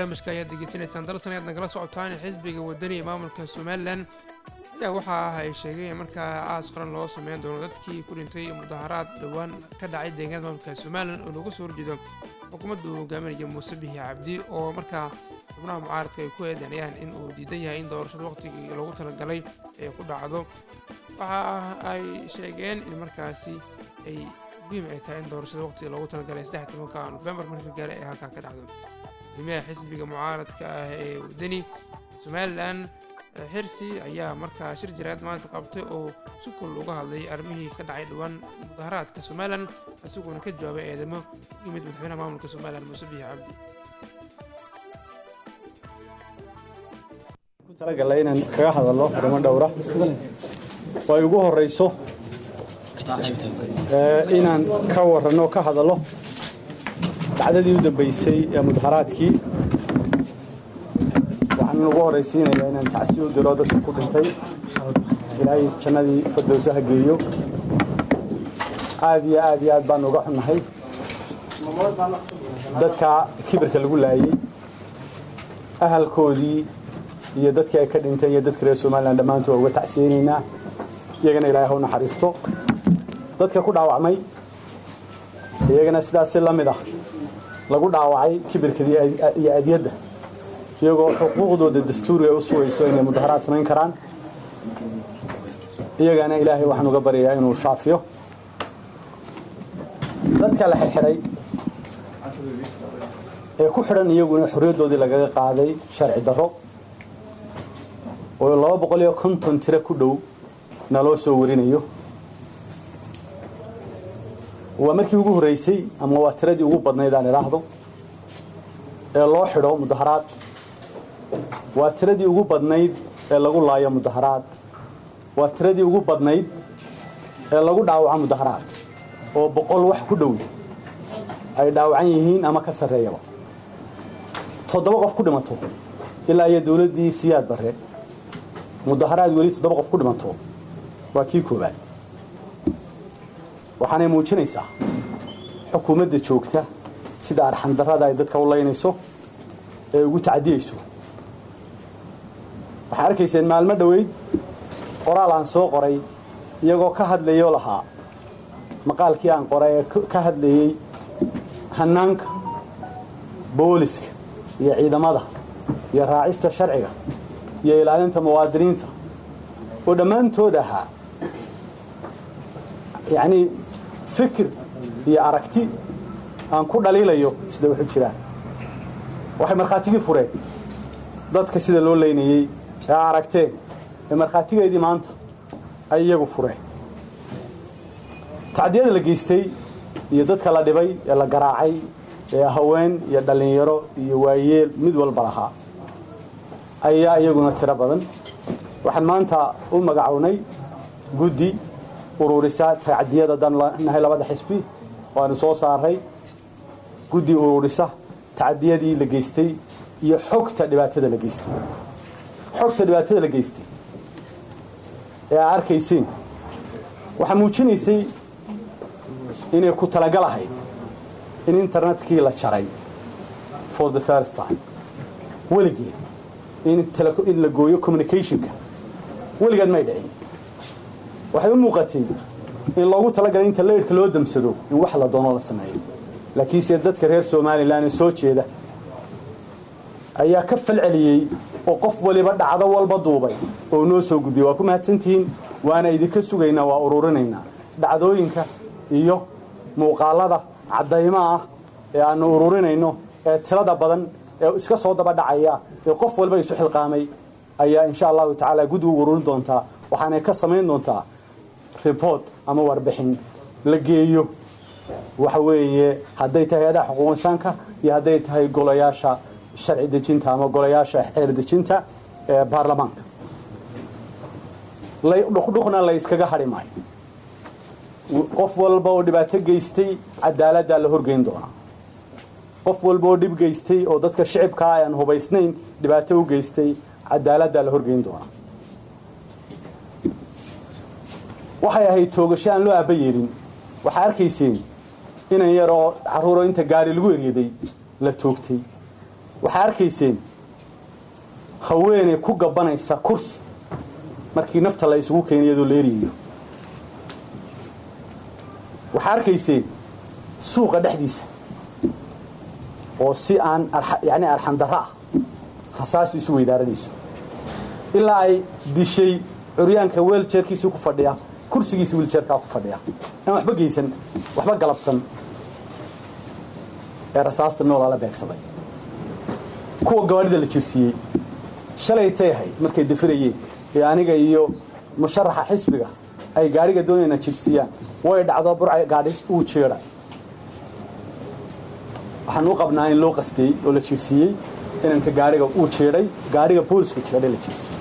barnaamijka ayaad degeysanaysaan dalsan ayaad nagala socotaan xisbiga wadani ee maamulka somalilan ayaa waxaa ay sheegay in markaa aas qaran loo sameyn doono dadkii ku dhintay mudaharaad dhowaan ka dhacay deegaanada maamulka somalilan oo looga soo horjeedo xukuumadda uu hogaaminaya muuse bihi cabdi oo markaa xubnaha mucaaradka ay ku eedeynayaan in uu diidan yahay in doorashada waqtigii loogu talagalay ay ku dhacdo waxa ay sheegeen in markaasi ay muhiim ay tahay in doorashada waqtigii loogu talagalay 13 November marka gaar ay halkaa ka dhacdo gudoomiyaha xisbiga mucaaradka ah ee wadani somalilan xirsi ayaa markaa shir jiraad maanta qabtay oo si kul uga hadlay arrimihii ka dhacay dhawaan mudaharaadka somalilan isaguna ka jawaabay eedamo yimid madaxweynaha maamulka somalilan muuse bihi cabdi talagalay inaan kaga hadalno arrimo dhowra way ugu horeyso inaan ka warrano ka hadalno dhacdadii u dambeysay ee mudaharaadkii waxaan ugu horeysiinayaa inaan tacsi u diro dadka ku dhintay ilaahay jannadii firdawsaha geeyo aad iyo aad baan uga xunnahay dadka kibirka lagu laayay ahalkoodii iyo dadkii ay ka dhintay iyo dadka reer Soomaaliland dhamaantood uga tacsiyeenayna iyagana ilaahay u naxariisto dadka ku dhaawacmay iyagana sidaas la mid ah lagu dhaawacay kibirkadii iyo adiyada iyagoo xuquuqdooda dastuuriga u sugayso inay mudaharaad sameyn karaan iyagana ilaahay waxaan uga baryayaa inuu shaafiyo dadka la xidhay ee ku xidhan iyaguna xorriyadoodii lagaga qaaday sharci darro oo 250 tiro ku dhow naloo soo warinayo waa markii ugu horeysay ama waa tiradii ugu badnayd aan iraahdo ee loo xidho mudaharaad waa tiradii ugu badnayd ee lagu laayo mudaharaad waa tiradii ugu badnayd ee lagu dhaawaco mudaharaad oo 100 wax ku dhow ay dhaawacan yihiin ama ka sareeyaba 7 qof ku dhimato ilaa ay dawladii siyaad bare mudaharaad wali 7 qof ku dhimato waa kii koobaad waxaanay muujinaysaa xukuumadda joogta sida arxan darrada ay dadka u leynayso ee ugu tacdiyayso waxa arkayseen maalmo dhaweyd qoraal aan soo qoray iyagoo ka hadlayo lahaa maqaalkii aan qoray ka hadlayay hanaanka booliska iyo ciidamada iyo raacista sharciga iyo ilaalinta muwaadiniinta oo dhammaantood ahaa yani fikir iyo aragti aan ku dhaliilayo sida wuxuu jiraan waxay markhaatigii fureen dadka sida loo leynayay ee aragteen ee markhaatigeedii maanta ay iyagu fureen tacdiyada la geystay iyo dadka la dhibay ee la garaacay ee haween iyo dhalinyaro iyo waayeel mid walba lahaa ayaa iyaguna tiro badan waxaan maanta u magacawnay guddi ururisa tacdiyada dan nahay labada xisbi waanu soo saaray guddi ururisa tacdiyadii la geystay iyo xogta dhibaatada la geystay ee arkayseen waxa muujinaysay inay ku talagal ahayd in internetkii la jaray for the first time weligeed in la gooyo communicationka weligeed may dhicin waxay u muuqatay in loogu talagalay inta leerka loo damsado in wax la doono la sameeyo laakiin si dadka reer Soomaaliland ee soo jeeda ayaa ka falceliyay oo qof waliba dhacdo walba duubay oo noo soo gudbiyay waa ku mahadsantihiin waana idinka sugaynaa waa ururinaynaa dhacdooyinka iyo muuqaalada cadaymaha ah ee aan ururinayno ee tirada badan ee iska soo daba dhacaya ee qof walba isu xilqaamay ayaa insha Allah ta'ala gudu ururin doonta waxaana ka sameyn doontaa report ama warbixin la geeyo waxa weeye haday tahay hay'adaha xuquuqul insaanka iyo haday tahay golayaasha sharci dejinta ama golayaasha xeer dejinta ee baarlamaanka dhuqna la iskaga harimaay qof walba oo dhibaato geystay cadaaladda la horgeyn doona qof walba oo dhib geystay oo dadka shacabka aan hubaysnayn dhibaato u geystay cadaaladda la horgeyn doona waxay ahayd toogasho aan loo aabayeelin waxa arkayseen inaan yaroo caruuro inta gaari lagu eriyaday la toogtay waxaa arkayseen haweeney ku gabanaysa kursi markii nafta la isugu keenay iyadoo la eriyayo waxaa arkayseen suuqa dhexdiisa oo si aan yani arxandaro ah rasaas isu weydaaranayso ilaa ay dishay curyaanka weeljeerkiisii ku fadhiya kursigiisa wiiljeerkaa ku fadhiya aan waxba geysan waxba galabsan ee rasaasta noolaa la beegsaday kuwa gawaadhida la jirsiiyey shalay tay ahayd markay dafirayeen ee aniga iyo musharaxa xisbiga ay gaadhiga doonayna jirsiiyaan way dhacdo burca gaadhis uu jeedha waxaan u qabnaa in loo qastay oo la jirsiiyey inanka gaadhiga uu jeedhay gaadhiga boolisku jeedhay la jirsiiyey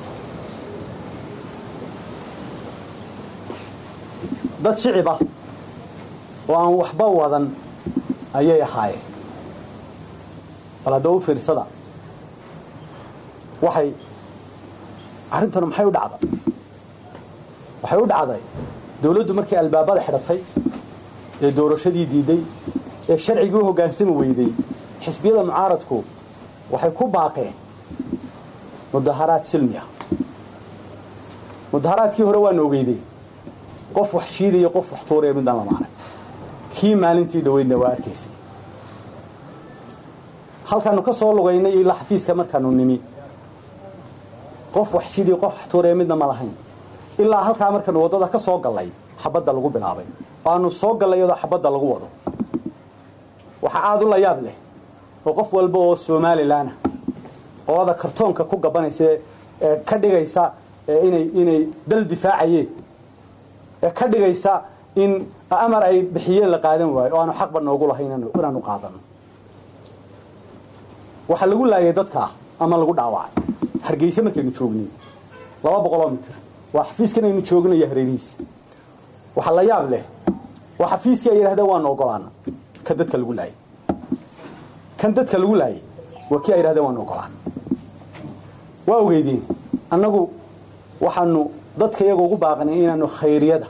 dad shicib ah oo aan waxba wadan ayay ahaayeen bal hadda u fiirsada waxay arrintanu maxay u dhacday waxay u dhacday dawladdu markii albaabada xidhatay ee doorashadii diiday ee sharcigii u hoggaansami weyday xisbiyada mucaaradku waxay ku baaqeen mudaharaad silmi ah mudaharaadkii hore waana ogeydeen qof wax shiidaya qof wax tuuraya midaan lama arag kii maalintii dhoweydna waa arkaysay halkaanu ka soo lugaynay ilaa xafiiska markaanu nimi qof wax shiidaya qof wax tuuraya midna ma lahayn ilaa halkaa markaanu waddada ka soo gallay xabadda lagu bilaabay waanu soo gallay iyadoo xabadda lagu wado waxaa aad u la yaab leh oo qof walba oo somalilan ah qolada kartoonka ku gabanaysa ee ka dhigaysa inay dal difaacayeen ee ka dhigaysa in amar ay bixiyeen la qaadan waayo oo aanu xaqba noogu lahayn inaanu qaadano waxaa lagu laayay dadka ama lagu dhaawacay hargeysa markaynu joognay 200 mitir waa xafiiskan aynu joogno iyo hareerihiisa waxaa la yaab leh waa xafiiska ay yidhaahdeen waan ogolaana kan dadka lagu laayay kan dadka lagu laayay waa kii ay yidhaahdeen waan ogolaana waa ogeydeen annagu waxaanu dadka iyaga ugu baaqnay inaanu khayriyada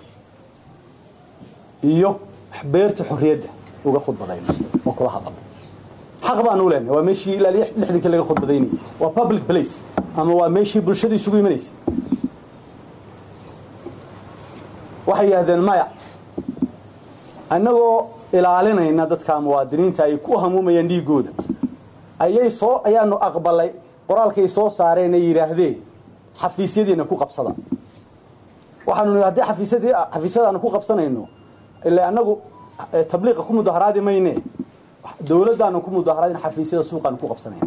iyo beerta xorriyadda uga khudbadayno oo kula hadalno xaq baanu leenahay waa meeshii ilaa 60 laga khudbadaynay waa public place ama waa meeshii bulshada isugu imanaysa waxay yidhaahdeen maya annagoo ilaalinayna dadka muwaadiniinta ay ku hamuumayaan dhiigooda ayaanu aqbalay qoraalkay soo saareen ay yidhaahdeen xafiisyadiina ku qabsada waxaanu haddii xafiisyadaanu ku qabsanayno ilaa annagu tabliiqa ku mudaharaadi mayne dawladdaanu ku mudaharaadin xafiisyada suuqaanu ku qabsanayno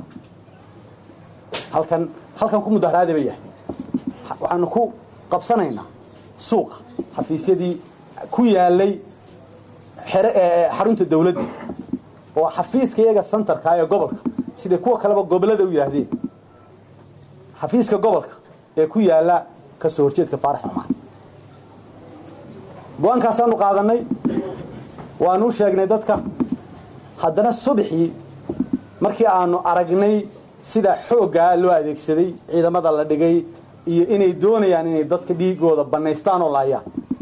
halkan ku mudaharaadi ba yahay waxaanu ku qabsanaynaa suuqa xafiisyadii ku yaalay xarunta dawladda oo xafiiska iyaga centerka ee gobolka sida kuwa kaleba gobolada u yiraahdeen xafiiska gobolka ee ku yaala ka soo horjeedka Faarax Cumar go'aankaasaanu qaadanay waanu sheegnay dadka haddana subaxii markii aanu aragnay sida xoogaa loo adeegsaday ciidamada la dhigay iyo inay doonayaan inay dadka dhiigooda banaystaan oo laayaan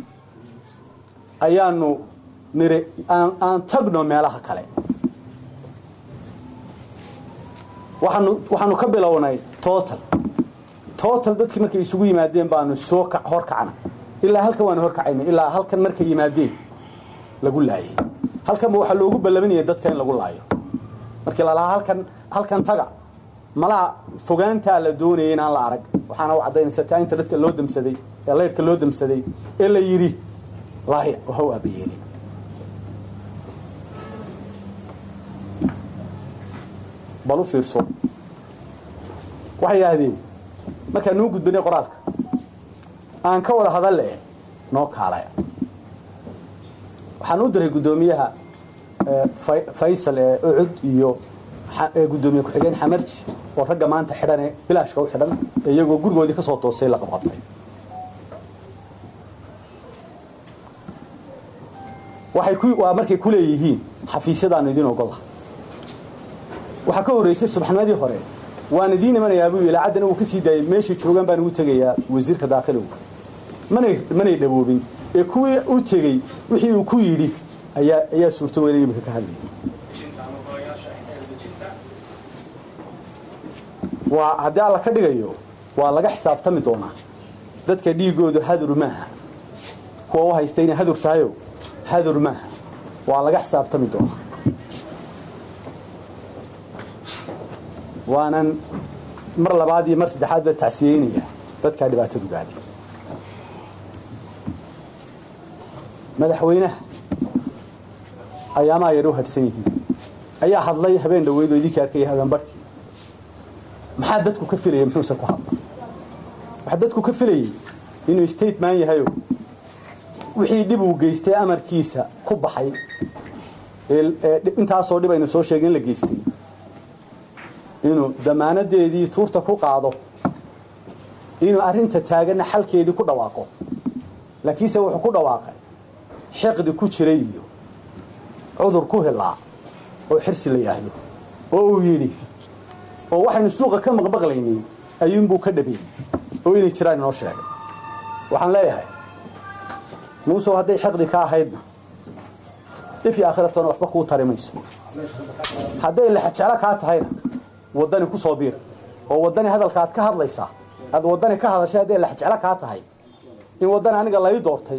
ayaanu nire aan tagno meelaha kale waxaanu ka bilownay total dadkii markay isugu yimaadeen baanu soo horkacna ilaa halkan waanu horkacaynay ilaa halkan markay yimaadeen lagu laayay halkan waxa loogu balabanayay dadka in lagu laayo markii la lahaa halkan taga malaha fogaanta la doonayay in aan la arag waxaana u cadaynaysaa inta dadka loo damsaday ee leedka loo damsaday ee la yiri laaya waxa abeeyeen balu fiirso waxay yiraahdeen marka noo gudbinay qoraalka aan ka wada hadalay noo kaalaya waxaan u diray gudoomiyaha Faysal ee Ucud iyo gudoomiye ku xigeen Xamarji oo ragga maanta xidhan bilaashka u xidhan iyagoo gurigoodii ka soo toosay la qabqabtay waa markay ku leeyihiin xafiisyadaan idin ogolahay waxa ka horeysay subaxnimadii hore waan idin imanayaa buu ilaa cadana uu ka sii daayay meeshii joogan baan ugu tagayaa wasiirka daaqiliga manay dhaboobin ee kuwii u tagay wixii uu ku yiri ayaa suurto weynay ka hadlay waa haddii alla ka dhigayo waa laga xisaabtami doonaa dadka dhiigoodu hadur maaha kuwa u haysta inay hadur tahayo hadur maaha waa laga xisaabtami doonaa waanan mar labaad iyo mar saddexaad ba tacsiyeynaya dadkaa dhibaatadu gaadhay madaxweynaha ayaamaha yar u hadhsan yihiin ayaa hadlay habeen dhaweydoo idinkii arkaya habeen barhkii maxaa dadku ka filayay muxuusan ku hadla waxaa dadku ka filayay inuu stateman yahayo wixii dhib uu geystay amarkiisa ku baxay intaasoo dhib aynu soo sheegay in la geystay inuu damaanadeedii tuurta ku qaado inuu arrinta taaganna xalkeedii ku dhawaaqo laakiinse wuxuu ku dhawaaqay xiqdi ku jiray iyo cudur ku helaa oo xirsi la yidhaahdo oo uu yidhi oo waxaynu suuqa ka maqmaqlaynay ayuunbuu ka dhabeeyey oo inay jiraan inoo sheegay waxaan leeyahay muusow hadday xiqdi ka ahaydna if iyo aakhiratoona waxba kuu tari mayso hadday laxajeclo kaa tahayna waddani ku soo biir oo waddani hadalka aad ka hadlaysaa aad waddani ka hadashay hadday laxajeclo kaa tahay in waddani aniga lai doortay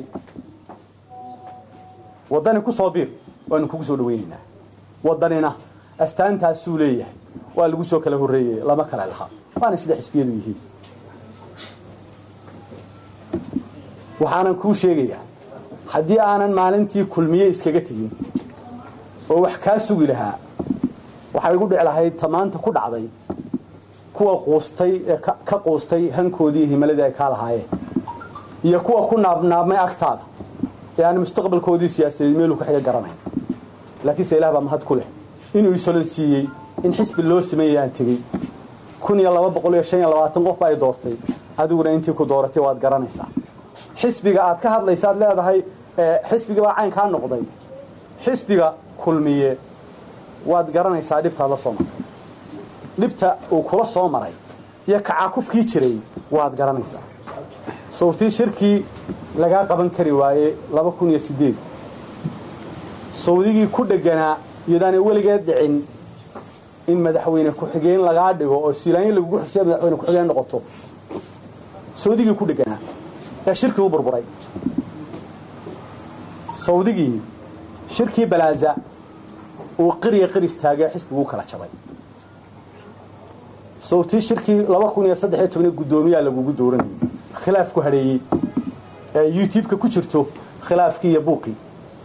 waddani ku soo biir waanu kugu soo dhawaynaynaa waddanina astaantaasuu leeyahay waa lagu soo kala horreeyey lama kale lahaa waana sida xisbiyadu yihiin waxaanan kuu sheegayaa haddii aanan maalintii kulmiye iskaga tegin oo wax kaa sugi lahaa waxay igu dhici lahayd tamaanta ku dhacday kuwa quustay ee ka quustay hankoodii himaladii ay kaa lahaayeen iyo kuwa ku naabnaabmay agtaada ee aan mustaqbalkoodii siyaasadeed meeluu ka xiga garanayn laakiinse ilaah baa mahad ku leh inuu isolan siiyey in xisbi loo sameeyay aan tegey 1225 qof ay doortay adiguna intii ku dooratay waad garanaysaa xisbiga aad ka hadlaysaad leedahay xisbiga baa cayn kaa noqday xisbiga kulmiye waad garanaysaa dhibtaad la soo martay dhibta uu kula soo maray iyo kacaakufkii jiray waad garanaysaa sawtii shirkii lagaa qaban kari waaye 2008 sawdigii ku dheganaa iyadaanay weligeed dhicin in madaxweyne ku-xigeen lagaa dhigo oo siilaanyo lagugu xigsiyo madaxweyne ku-xigeen noqoto sawdigii ku dheganaa ee shirkii u burburay sawdigii shirkii balaaza uu qiriya qiris taagay xisbigu kala jabay sawtii shirkii 2013 gudoomiyaha lagugu dooranayay khilaaf ku hareeyay ee youtube-ka ku jirto khilaafkii iyo buuqii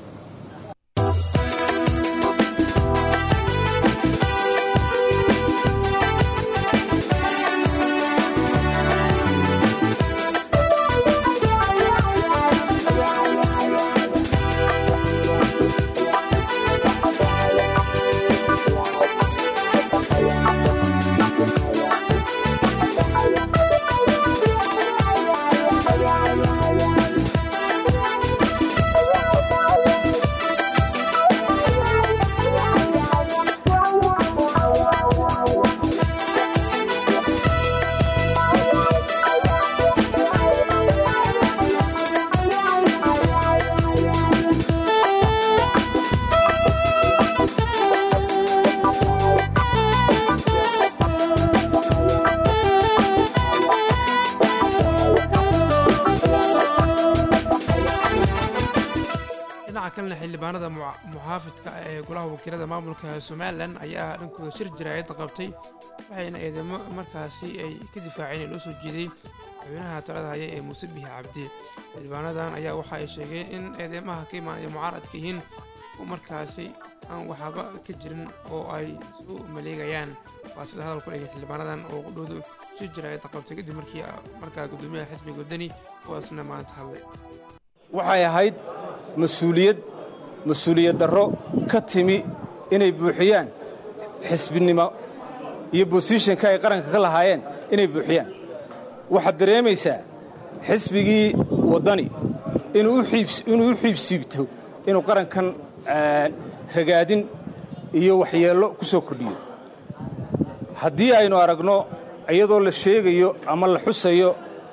xildhibaanada muxaafidka ee golaha wakiilada maamulka Soomaaliland ayaa dhankooda shir jiraayad qabtay waxayna eedamo markaasi ay ka difaaceen loo soo jeeday madaxweynaha talada haya ee Muuse Bihi Cabdi xildhibaanadan ayaa waxa ay sheegeen in eedamaha ka imaanaya mucaaradka yihiin oo markaasi aan waxba ka jirin oo ay soo maleegayaan waa sida hadal ku dhigay xildhibaanadan oo qudhoodu shir jiraayad qabtay kadib markaa gudoomiyaha xisbiga wadani kuwaasna maanta hadlay waxay ahayd mas-uuliyad darro ka timi inay buuxiyaan xisbinimo iyo bosishanka ay qaranka ka lahaayeen inay buuxiyaan waxaad dareemaysaa xisbigii waddani inuu u xiibsiibto inuu qarankan ragaadin iyo waxyeello ku soo kordhiyo haddii aynu aragno iyadoo la sheegayo ama la xusayo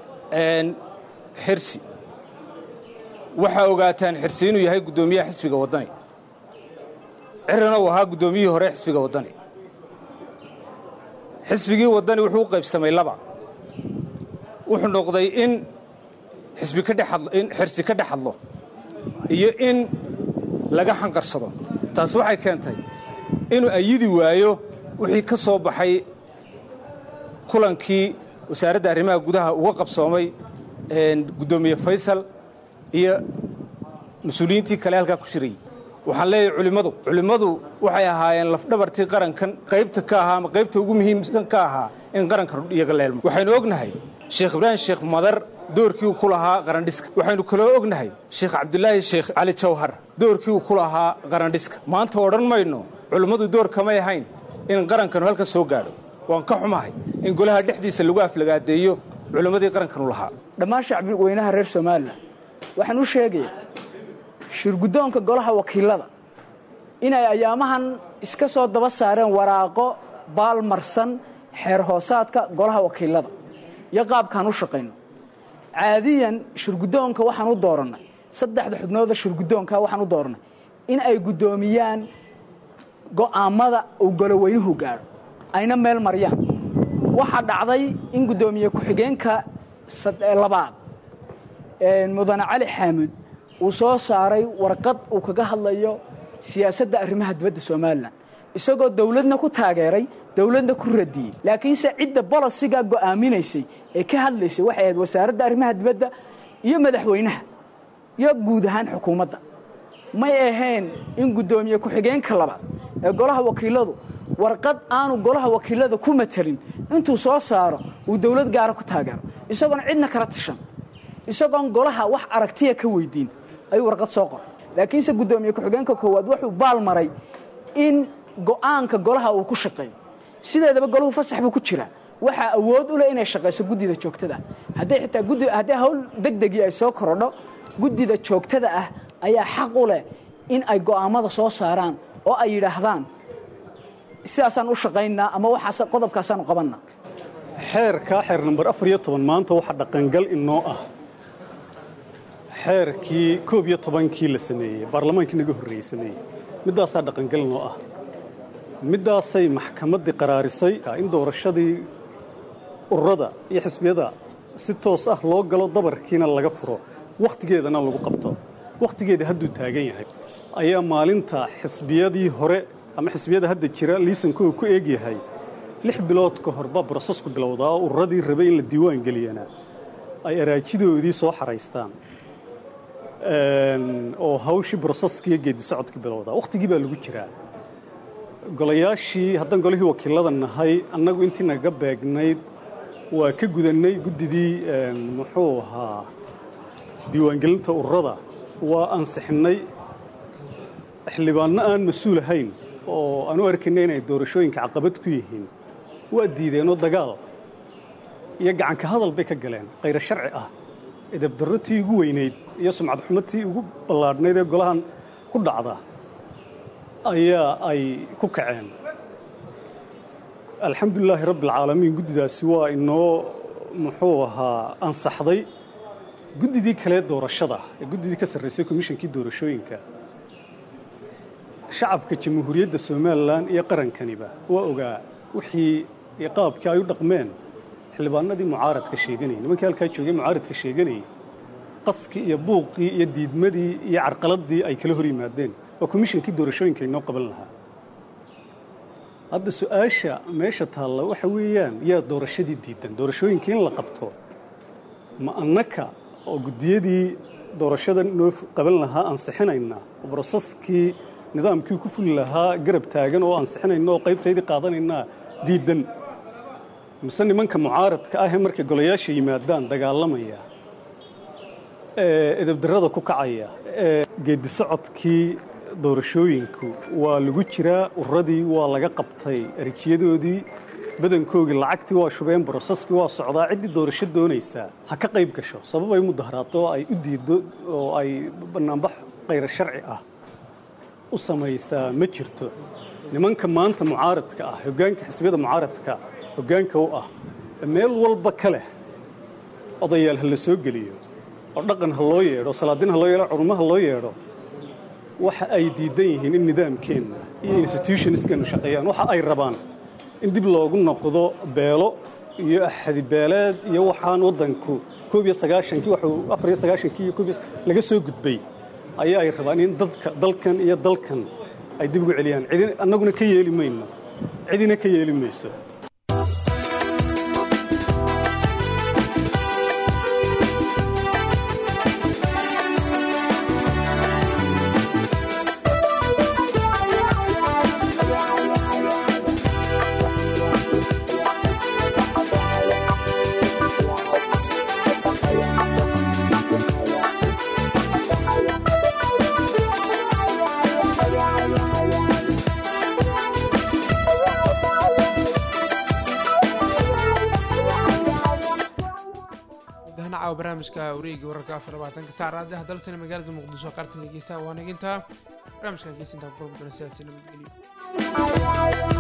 xirsi waxaa ogaataan xirsi inuu yahay guddoomiyaha xisbiga waddani cirrana uu ahaa guddoomiyihii hore xisbiga waddani xisbigii waddani wuxuu u qaybsamay laba wuxuu noqday in xirsi ka dhex hadlo iyo in laga xanqarsado taas waxay keentay inuu ayidi waayo wixii ka soo baxay kulankii wasaaradda arrimaha gudaha uga qabsoomay guddoomiye faysal iyo mas-uuliyiintii kale halkaa ku shirayey waxaan leeyahay culimmadu waxay ahaayeen lafdhabartii qarankan qaybta ka ahaa ama qaybta ugu muhiimsan ka ahaa in qaranka iyaga leelmo waxaynu ognahay sheekh ibraahim sheekh madar doorkii uu ku lahaa qarandhiska waxaynu kaloo ognahay sheekh cabdulaahi sheekh cali jawhar doorkii uu ku lahaa qarandhiska maanta odhan mayno culimmadu door kamay ahayn in qarankanu halka soo gaadho waan ka xumahay in golaha dhexdiisa lagu aflagaadeeyo culimmadii qarankanu lahaa dhammaan shacbi weynaha reer somalilan waxaan u sheegayaa shirguddoonka golaha wakiilada inay ayaamahan iska soo daba saareen waraaqo baalmarsan xeer hoosaadka golaha wakiilada iyo qaabkaan u shaqayno caadiyan shirguddoonka waxaan u doorannay 3 xubnooda shirguddoonka waxaan u doorannay in ay guddoomiyaan go'aamada uu goloweynuhu gaadho ayna meel mariyaan waxaa dhacday in guddoomiye ku-xigeenka labaad mudane cali xaamud uu soo saaray warqad uu kaga hadlayo siyaasadda arrimaha dibadda somalilan isagoo dawladna ku taageeray dawladna ku radiyey laakiinse cidda bolosiga go'aaminaysay ee ka hadlaysay waxay ahayd wasaaradda arrimaha dibadda iyo madaxweynaha iyo guud ahaan xukuumadda may ahayn in guddoomiye ku-xigeenka labaad ee golaha wakiiladu warqad aanu golaha wakiilada ku matalin intuu soo saaro uu dawlad gaara ku taageero isagoon cidna kala tishan isagoon golaha wax aragtiya ka weydiin ayuu warqad soo qoray laakiinse guddoomiye ku-xigeenka koowaad wuxuu baal maray in go'aanka golaha uu ku shaqeeyo sideedaba golahu fasax buu ku jiraa waxaa awood u leh inay shaqayso guddida joogtada haddii hawl degdegii ay soo korodho guddida joogtada ah ayaa xaq u leh in ay go'aamada soo saaraan oo ay yidhaahdaan sidaasaan u shaqaynaa ama waxaas qodobkaasaanu qabannaa xeer nambar 14 maanta waxa dhaqangal inoo ah xeerkii 11kii la sameeyey baarlamaankii naga horreeyey sameeyey midaasaa dhaqangal inoo ah midaasay maxkamaddii qaraarisay in doorashadii ururada iyo xisbiyada si toos ah loo galo dabarkiina laga furo wakhtigeedana lagu qabto wakhtigeeda hadduu taagan yahay ayaa maalinta xisbiyadii hore ama xisbiyada hadda jira liisankooda ku eeg yahay 6 bilood ka hor baa brosesku bilowdaa oo ururadii rabay in la diiwaan geliyana ay araajidoodii soo xaraystaan oo hawshii broseskiiyo geedi socodka bilowdaa wakhtigii baa lagu jiraa golayaashii haddaan golihii wakiilada nahay annagu intii naga beegnayd waa ka gudannay guddidii muxuu ahaa diiwaangelinta ururada waa ansixinnay xildhibaanno aan mas-uul ahayn oo aan u arkaynay inay doorashooyinka caqabad ku yihiin waa diideenoo dagaal iyo gacanka hadal bay ka galeen khayro sharci ah edebdarro tii ugu weynayd iyo sumcad xumo tii ugu ballaadhnayd ee golahan ku dhacda ayaa ay ku kaceen alxamdulilaahi rabbialcaalamiin guddidaasi waa inoo muxuu ahaa ansaxday guddidii kale doorashada ee guddidii ka sarraysay komishankii doorashooyinka shacabka jamhuuriyadda somalilan iyo qarankaniba waa ogaa wixii iyo qaabkii ay u dhaqmeen xildhibaanadii mucaaradka sheeganayay nimankii halkaa joogay mucaaradka sheeganayay qaskii iyo buuqii iyo diidmadii iyo carqaladdii ay kala hor yimaadeen waa komishankii doorashooyinka inoo qaban lahaa hadda su-aasha meesha taalla waxa weeyaan yaa doorashadii diidan doorashooyinkii in la qabto ma annaka oo guddiyadii doorashada inoo qaban lahaa ansixinaynaa oo brosaskii nidaamkii ku fuli lahaa garab taagan oo ansixinayna oo qaybtaydii qaadanaynaa diidan mise nimanka mucaaradka ah ee markay golayaasha yimaadaan dagaalamaya edebdarrada ku kacaya geedi socodkii doorashooyinku waa lagu jiraa ururadii waa laga qabtay arijiyadoodii badankoogii lacagtii waa shubeen brosaskii waa socdaa ciddii doorasho doonaysaa ha ka qayb gasho sabab ay mudaharaato oo ay u diiddo oo ay bannaanbax khayro sharci ah u samaysaa ma jirto nimanka maanta mucaaradka ah hoggaanka xisbiyada mucaaradka hoggaanka u ah meel walba ka leh odayaal ha la soo geliyo oo dhaqan ha loo yeedho salaadiin ha loo yeedho culummo ha loo yeedho waxa ay diidan yihiin in nidaamkeenna iyo institutionskeennu shaqeeyaan waxa ay rabaan in dib loogu noqdo beelo iyo axadibeeleed iyo waxaan waddanku 19 wuxuu laga soo gudbay ayaa ay rabaan in dalkan iyo dalkan ay dib ugu celiyaan annaguna ka yeeli mayno cidina ka yeeli mayso barnaamijka wareegga wararka 24 saacadaha dalsana magaalada muqdisho qaartan geesaha waa naginta barnaamijka geesinta program siyaasi nabadgelyo